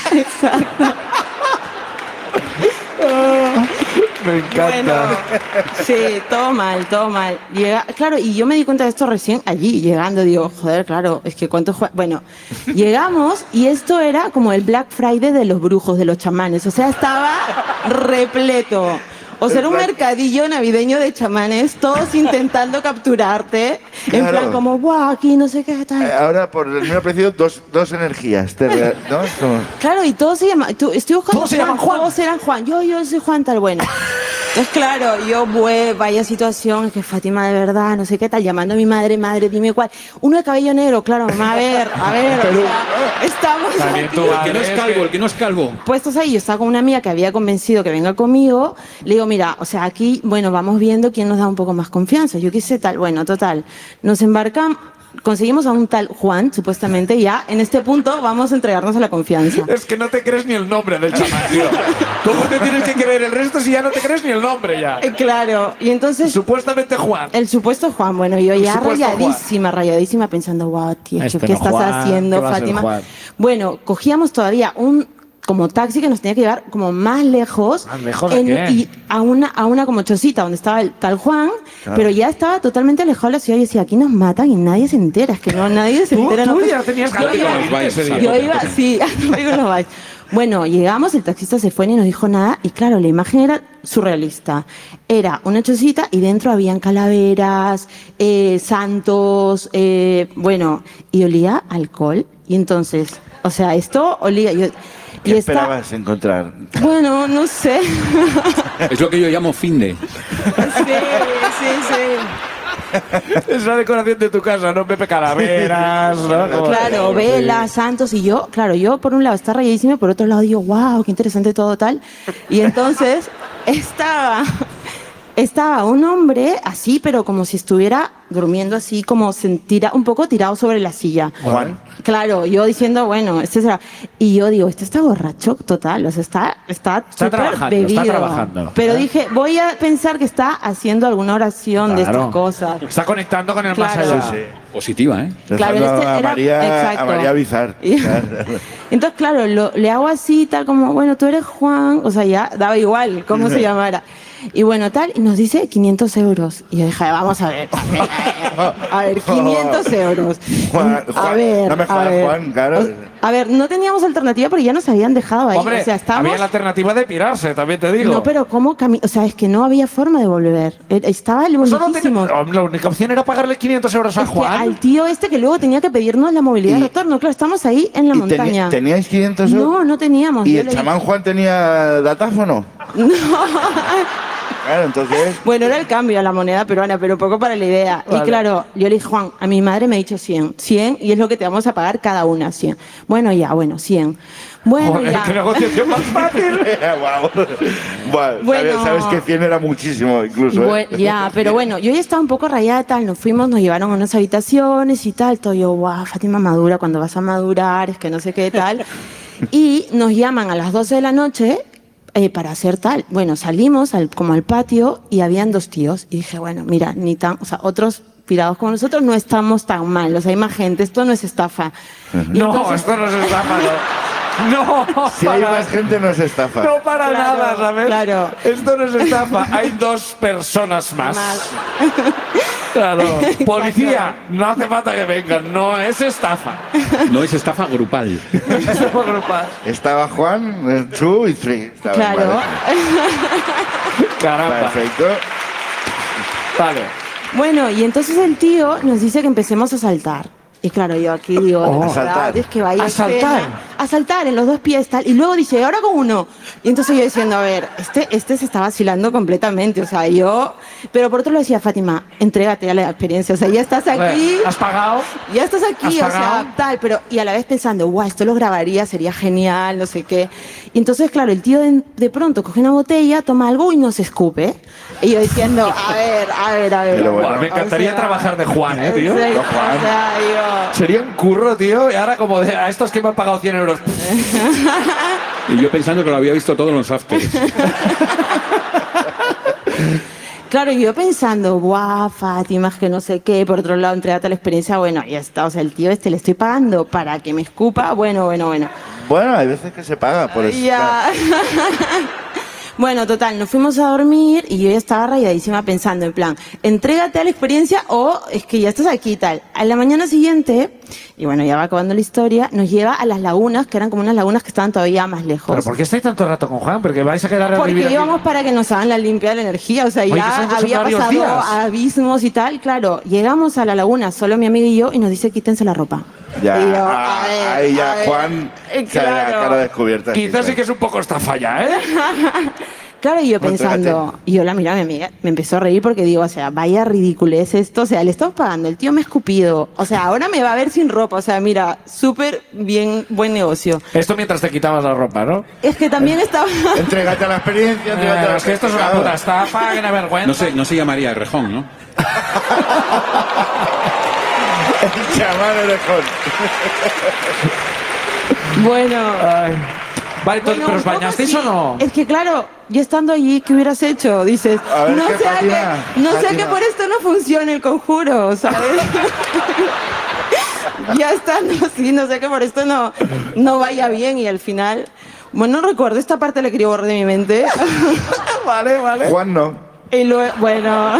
B: Me encanta.
H: Sí, todo mal, todo mal. Llega, claro, y yo me di cuenta de esto recién allí, llegando, digo, joder, claro, es que cuántos... Juan- Bueno, llegamos y esto era como el Black Friday de los brujos, de los chamanes, o sea, estaba repleto. O sea, era un mercadillo navideño de chamanes, todos intentando capturarte, en
C: Claro.
H: plan como, guau, aquí no sé qué
C: Eh,
H: tal.
C: Ahora, por el mismo precio, dos, dos energías. Te re- ¿no? Como-
H: Claro, y todos se llaman, tú- estoy buscando
B: Todos se llaman Juan.
H: todos eran Juan, yo, yo soy Juan tal, bueno. Entonces, claro, yo, bue, vaya situación, es que Fátima de verdad, no sé qué tal, llamando a mi madre, madre, dime cuál. Uno de cabello negro, claro, mamá, a ver, a ver, o sea, estamos
B: También
H: aquí
B: tú,
D: El que no es calvo, el que no es calvo.
H: puestos ahí. Yo estaba con una amiga que había convencido que venga conmigo. Le digo, mira, o sea, aquí, bueno, vamos viendo quién nos da un poco más confianza. Yo qué sé, tal. Bueno, total. Nos embarcamos, conseguimos a un tal Juan, supuestamente, ya. En este punto vamos a entregarnos a la confianza.
B: Es que no te crees ni el nombre del chamán, tío. ¿Cómo te tienes que creer el resto si ya no te crees ni el nombre ya?
H: Eh, Claro, y entonces...
B: Supuestamente Juan.
H: El supuesto Juan, bueno, yo ya
B: supuesto
H: rayadísima, rayadísima, pensando, guau, tío, ¿qué,
B: Este
H: qué
B: no,
H: estás
B: Juan,
H: haciendo,
B: ¿qué va a ser
H: Fátima?
B: Juan?
H: Bueno, cogíamos todavía un como taxi que nos tenía que llevar como más lejos,
B: ¿Más lejos de qué?
H: y a una, a una como chocita donde estaba el tal Juan, pero ya estaba totalmente alejado de la ciudad y decía, aquí nos matan y nadie se entera, es que no, nadie se
B: Tú,
H: entera.
B: tú
H: no
B: ya tenías
D: Yo
B: ganas de
D: digo,
B: morirte
D: nos vais,
B: ese día.
H: yo iba, sí, no digo no vais. Bueno, llegamos, el taxista se fue y no dijo nada y claro, la imagen era surrealista. Era una chocita y dentro habían calaveras, eh, santos, eh, bueno, y olía a alcohol. Y entonces, o sea, esto olía... Yo,
C: ¿Qué
H: y esta-
C: esperabas encontrar?
H: bueno, no sé.
D: Es lo que yo llamo finde.
H: sí, sí, sí.
B: Es la decoración de tu casa, ¿no? Pepe Calaveras, ¿no? Como-
H: Claro, velas, santos, y yo, claro, yo por un lado está rayadísima, por otro lado digo, wow, qué interesante todo tal. Y entonces estaba, estaba un hombre así, pero como si estuviera durmiendo así, como se tira, un poco tirado sobre la silla.
C: Juan.
H: Claro, yo diciendo, bueno, este será. Y yo digo, este está borracho total, o sea, está, está,
B: Está
H: súper
B: trabajando, está
H: bebido.
B: trabajando.
H: Pero dije, voy a pensar que está haciendo alguna oración de
B: Claro.
H: estas cosas.
B: Está conectando con el
H: Claro.
B: más allá.
C: Sí, sí.
D: Positiva, ¿eh?
H: Claro,
C: Rezando
H: este
C: a,
H: era-
C: María,
H: exacto.
C: a María Bizar.
H: Y- Entonces, claro, lo- le hago así, tal como, bueno, tú eres Juan, o sea, ya daba igual cómo se llamara. Y bueno, tal, y nos dice quinientos euros. Y yo dije, vamos a ver. A ver, quinientos euros.
C: Juan,
H: a
C: Juan,
H: ver,
C: no me
H: a
C: jodas,
H: ver.
C: Juan, claro.
H: O- A ver, no teníamos alternativa porque ya nos habían dejado ahí.
B: Hombre,
H: o sea, estábamos...
B: había la alternativa de pirarse, también te digo.
H: No, pero ¿cómo cami- O sea, es que no había forma de volver. Era- Estaba el
B: Solo
H: bonitísimo.
B: tenía- Hombre, la única opción era pagarle quinientos euros a
H: Es que
B: Juan.
H: al tío este que luego tenía que pedirnos la movilidad
C: Y-
H: de retorno. Claro, estamos ahí en la
C: ¿Y
H: montaña.
C: teni- ¿Teníais quinientos euros?
H: No, no teníamos.
C: ¿Y
H: Yo
C: el
H: le
C: chamán Juan tenía datáfono? Claro, entonces...
H: Bueno, era el cambio a la moneda peruana, pero un poco para la idea.
B: Vale.
H: Y claro, yo le dije, Juan, a mi madre me ha dicho cien. cien y es lo que te vamos a pagar cada una, cien. Bueno, ya, bueno, cien. Bueno,
B: Joder,
H: ya.
B: qué negociación más fácil.
C: Guau. Buah,
H: Bueno.
C: sabes, sabes que cien era muchísimo, incluso. ¿eh?
H: Bue- ya, pero bueno, yo ya estaba un poco rayada, tal, nos fuimos, nos llevaron a unas habitaciones y tal, todo yo, guau, Fátima madura, cuando vas a madurar, es que no sé qué tal. Y nos llaman a las doce de la noche eh, para hacer tal. Bueno, salimos al, como al patio y habían dos tíos y dije, bueno, mira, ni tan, o sea, otros pirados como nosotros no estamos tan mal, o sea, hay más gente, esto no es estafa. Y
B: No,
H: entonces-
B: esto no se estafa, no. No,
C: Si hay
B: para-
C: más gente, no es estafa.
B: no para
H: Claro,
B: nada, ¿sabes?
H: claro.
B: Esto no es estafa. Hay dos personas más.
H: Más.
B: Claro. Policía, no hace falta que vengan. No es estafa.
D: No es estafa grupal.
B: Estafa grupal.
C: Estaba Juan, eh, two y three. Estaban,
H: Claro.
C: vale.
B: Caramba.
C: Perfecto.
B: Vale.
H: Bueno, y entonces el tío nos dice que empecemos a saltar. Y claro, yo aquí digo,
B: Oh.
H: de
C: A saltar.
H: verdad, es que vaya
B: ¿A saltar?
H: escena. A saltar en los dos pies, tal. Y luego dice, ahora con uno. Y entonces yo diciendo, a ver, este, este se está vacilando completamente. O sea, yo... Pero por otro lado decía, Fátima, entrégate a la experiencia. O sea, ya estás aquí,
B: ¿Has pagado?
H: ya estás aquí,
B: ¿Has
H: o sea,
B: pagado?
H: tal. Pero, y a la vez pensando, guau, esto lo grabaría, sería genial, no sé qué. Y entonces, claro, el tío de, de pronto coge una botella, toma algo y nos escupe. Y yo diciendo, a ver, a ver, a ver.
C: Pero bueno.
B: Buah, me encantaría
H: O sea,
B: trabajar de Juan, ¿eh, tío?
H: o sea,
C: No, Juan.
H: o sea, yo-
B: Sería un curro, tío. Y ahora como de, a estos que me han pagado cien euros.
D: Y yo pensando que lo había visto todo en los afters.
H: Claro, y yo pensando, guau, Fátima, que no sé qué, por otro lado, entrégate a la experiencia, bueno, ya está, o sea, el tío este le estoy pagando para que me escupa, bueno, bueno, bueno.
C: Bueno, hay veces que se paga por eso.
H: Ya. Bueno, total, nos fuimos a dormir y yo ya estaba rayadísima pensando, en plan, entrégate a la experiencia o es que ya estás aquí y tal. A la mañana siguiente, y bueno, ya va acabando la historia, nos lleva a las lagunas, que eran como unas lagunas que estaban todavía más lejos.
B: ¿Pero por qué estáis tanto rato con Juan? Porque vais a quedar a
H: Porque
B: vivir aquí.
H: íbamos para que nos hagan la limpia de la energía, o sea,
B: Oye, que
H: ya
B: son- son
H: había
B: varios
H: pasado
B: días.
H: abismos y tal, claro. Llegamos a la laguna, solo mi amiga y yo, y nos dice quítense la ropa.
C: Ya,
H: Y yo,
C: ah,
H: a ver,
C: ahí
H: a
C: ya
H: ver.
C: Juan
H: Eh,
C: se la
H: claro.
C: cara descubierta.
B: Quizás sí que es un poco estafa ya, ¿eh?
H: Claro, y yo
C: Bueno,
H: pensando,
C: espérate.
H: y yo la miraba a mi amiga, me empezó a reír porque digo, o sea, vaya ridiculez esto, o sea, le estamos pagando, el tío me ha escupido, o sea, ahora me va a ver sin ropa, o sea, mira, súper bien, buen negocio.
B: Esto mientras te quitabas la ropa, ¿no?
H: Es que también estaba...
C: Entrégate a la experiencia, entrégate a
B: Eh,
C: la
B: es que esto es una puta estafa, que no vergüenza.
D: No se, no se llamaría Rejón, ¿no?
C: El chamán orejón.
H: Bueno...
B: Ay. Vale, entonces,
H: Bueno,
B: ¿pero os
H: un poco
B: bañasteis
H: sí.
B: o no?
H: Es que claro, yo estando allí, ¿qué hubieras hecho? Dices,
C: A ver,
H: no
C: ¿qué,
H: sé, a
C: Fátima?
H: que, no sé
C: Fátima.
H: que por esto no funciona el conjuro, ¿sabes? Ya estando así, no sé que por esto no, no vaya bien y al final... Bueno, no recuerdo, esta parte la quería borrar de mi mente.
B: Vale, vale.
C: Juan no.
H: Y luego, bueno...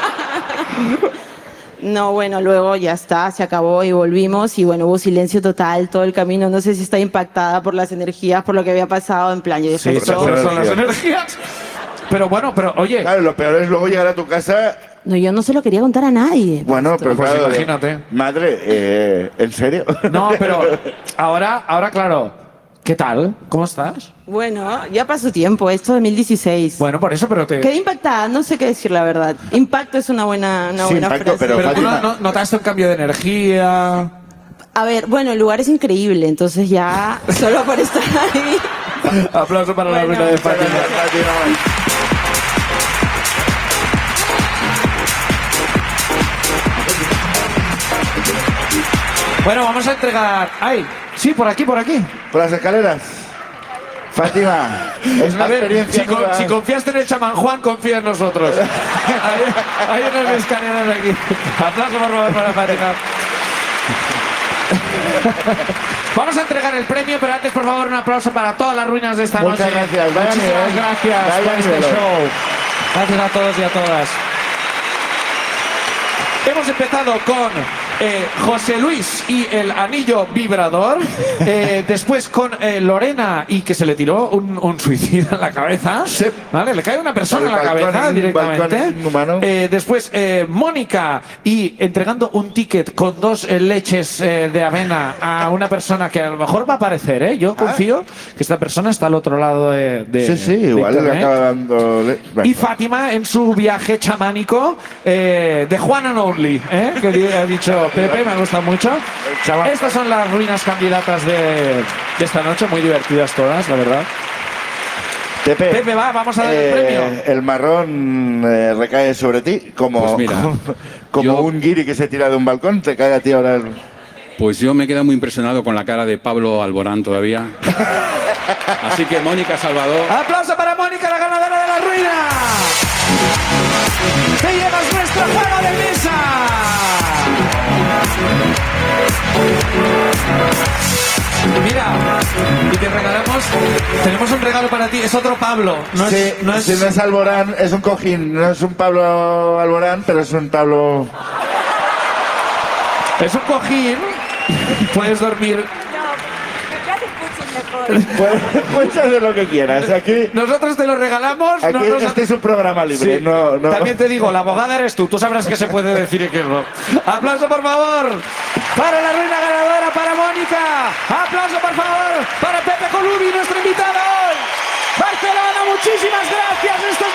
H: No, bueno, luego ya está, se acabó y volvimos y bueno, hubo silencio total todo el camino. No sé si está impactada por las energías, por lo que había pasado. En plan, yo dije,
B: Sí,
H: esto-
B: seguro son las energías. Pero bueno, pero oye,
C: Claro, lo peor es luego llegar a tu casa.
H: No, yo no se lo quería contar a nadie.
C: Bueno, pero
B: Pues
C: claro.
B: imagínate.
C: Madre, eh, ¿en serio?
B: no, pero ahora, ahora claro, ¿qué tal? ¿Cómo estás?
H: Bueno, ya pasó tiempo, esto dos mil dieciséis.
B: Bueno, por eso, pero te...
H: Quedé impactada, no sé qué decir la verdad. Impacto es una buena, una
C: Sí,
H: buena
C: impacto,
H: frase.
C: pero-
B: Pero tú no,
C: Fátima.
B: no- notaste un cambio de energía.
H: A ver, bueno, el lugar es increíble, entonces ya solo por estar ahí.
B: Aplauso para la
H: Bueno,
B: ruina de
C: Muchas
B: Fátima.
C: gracias, Fátima.
B: Bueno, vamos a entregar... ¡Ay! Sí, por aquí, por aquí.
C: Por las escaleras. Fátima, es una
B: A ver,
C: experiencia
B: si, con-
C: nueva.
B: si confiaste en el chamán Juan, confía en nosotros. hay, hay unas escaleras aquí. Aplauso por favor para Fátima. Vamos a entregar el premio, pero antes, por favor, un aplauso para todas las ruinas de esta
C: Muchas
B: noche.
C: gracias, vaya
B: Muchísimas
C: nivel,
B: gracias
C: vaya
B: por este
C: nivel.
B: show. Gracias a todos y a todas. Hemos empezado con eh, José Luis y el anillo vibrador. Eh, después con eh, Lorena y que se le tiró un, un suicida en la cabeza.
C: Sí.
B: ¿Vale? Le cae una persona en la
C: El balcón,
B: cabeza
C: un
B: directamente.
C: balcón humano.
B: Eh, después eh, Mónica y entregando un ticket con dos eh, leches eh, de avena a una persona que a lo mejor va a aparecer, ¿eh? Yo confío que esta persona está al otro lado de. de
C: Sí, sí,
B: de
C: igual le
B: internet.
C: acaba dando.
B: Y Fátima en su viaje chamánico eh, de Juan and Only, ¿eh? Que di- ha dicho Pepe, me gusta mucho.
C: chaval.
B: Estas son las ruinas candidatas de, de esta noche, muy divertidas todas, la verdad.
C: Pepe,
B: Pepe, va, vamos a dar el
C: eh,
B: premio.
C: El marrón eh, recae sobre ti como,
D: Pues mira,
C: como, como
D: yo-
C: un guiri que se tira de un balcón. Te cae a ti ahora el.
D: Pues yo me he quedado muy impresionado con la cara de Pablo Alborán todavía. Así que Mónica Salvador.
B: ¡Aplauso para Mónica, la ganadora de la ruina! ¡Te llevas nuestro juego de mesa! Mira, y te regalamos, tenemos un regalo para ti, es otro Pablo, no es,
C: Sí,
B: no es,
C: si no es Alborán, es un cojín. No es un Pablo Alborán, pero es un Pablo.
B: es un cojín, puedes dormir.
C: Puedes, puedes hacer lo que quieras. Aquí,
B: Nosotros te lo regalamos.
C: aquí
B: no nos-
C: este es un programa libre.
B: Sí.
C: No, no.
B: También te digo, la abogada eres tú. Tú sabrás que se puede decir y que no. Aplauso, por favor, para la reina ganadora, para Mónica. Aplauso, por favor, para Pepe Colubi, nuestro invitado hoy. Barcelona, muchísimas gracias. Esto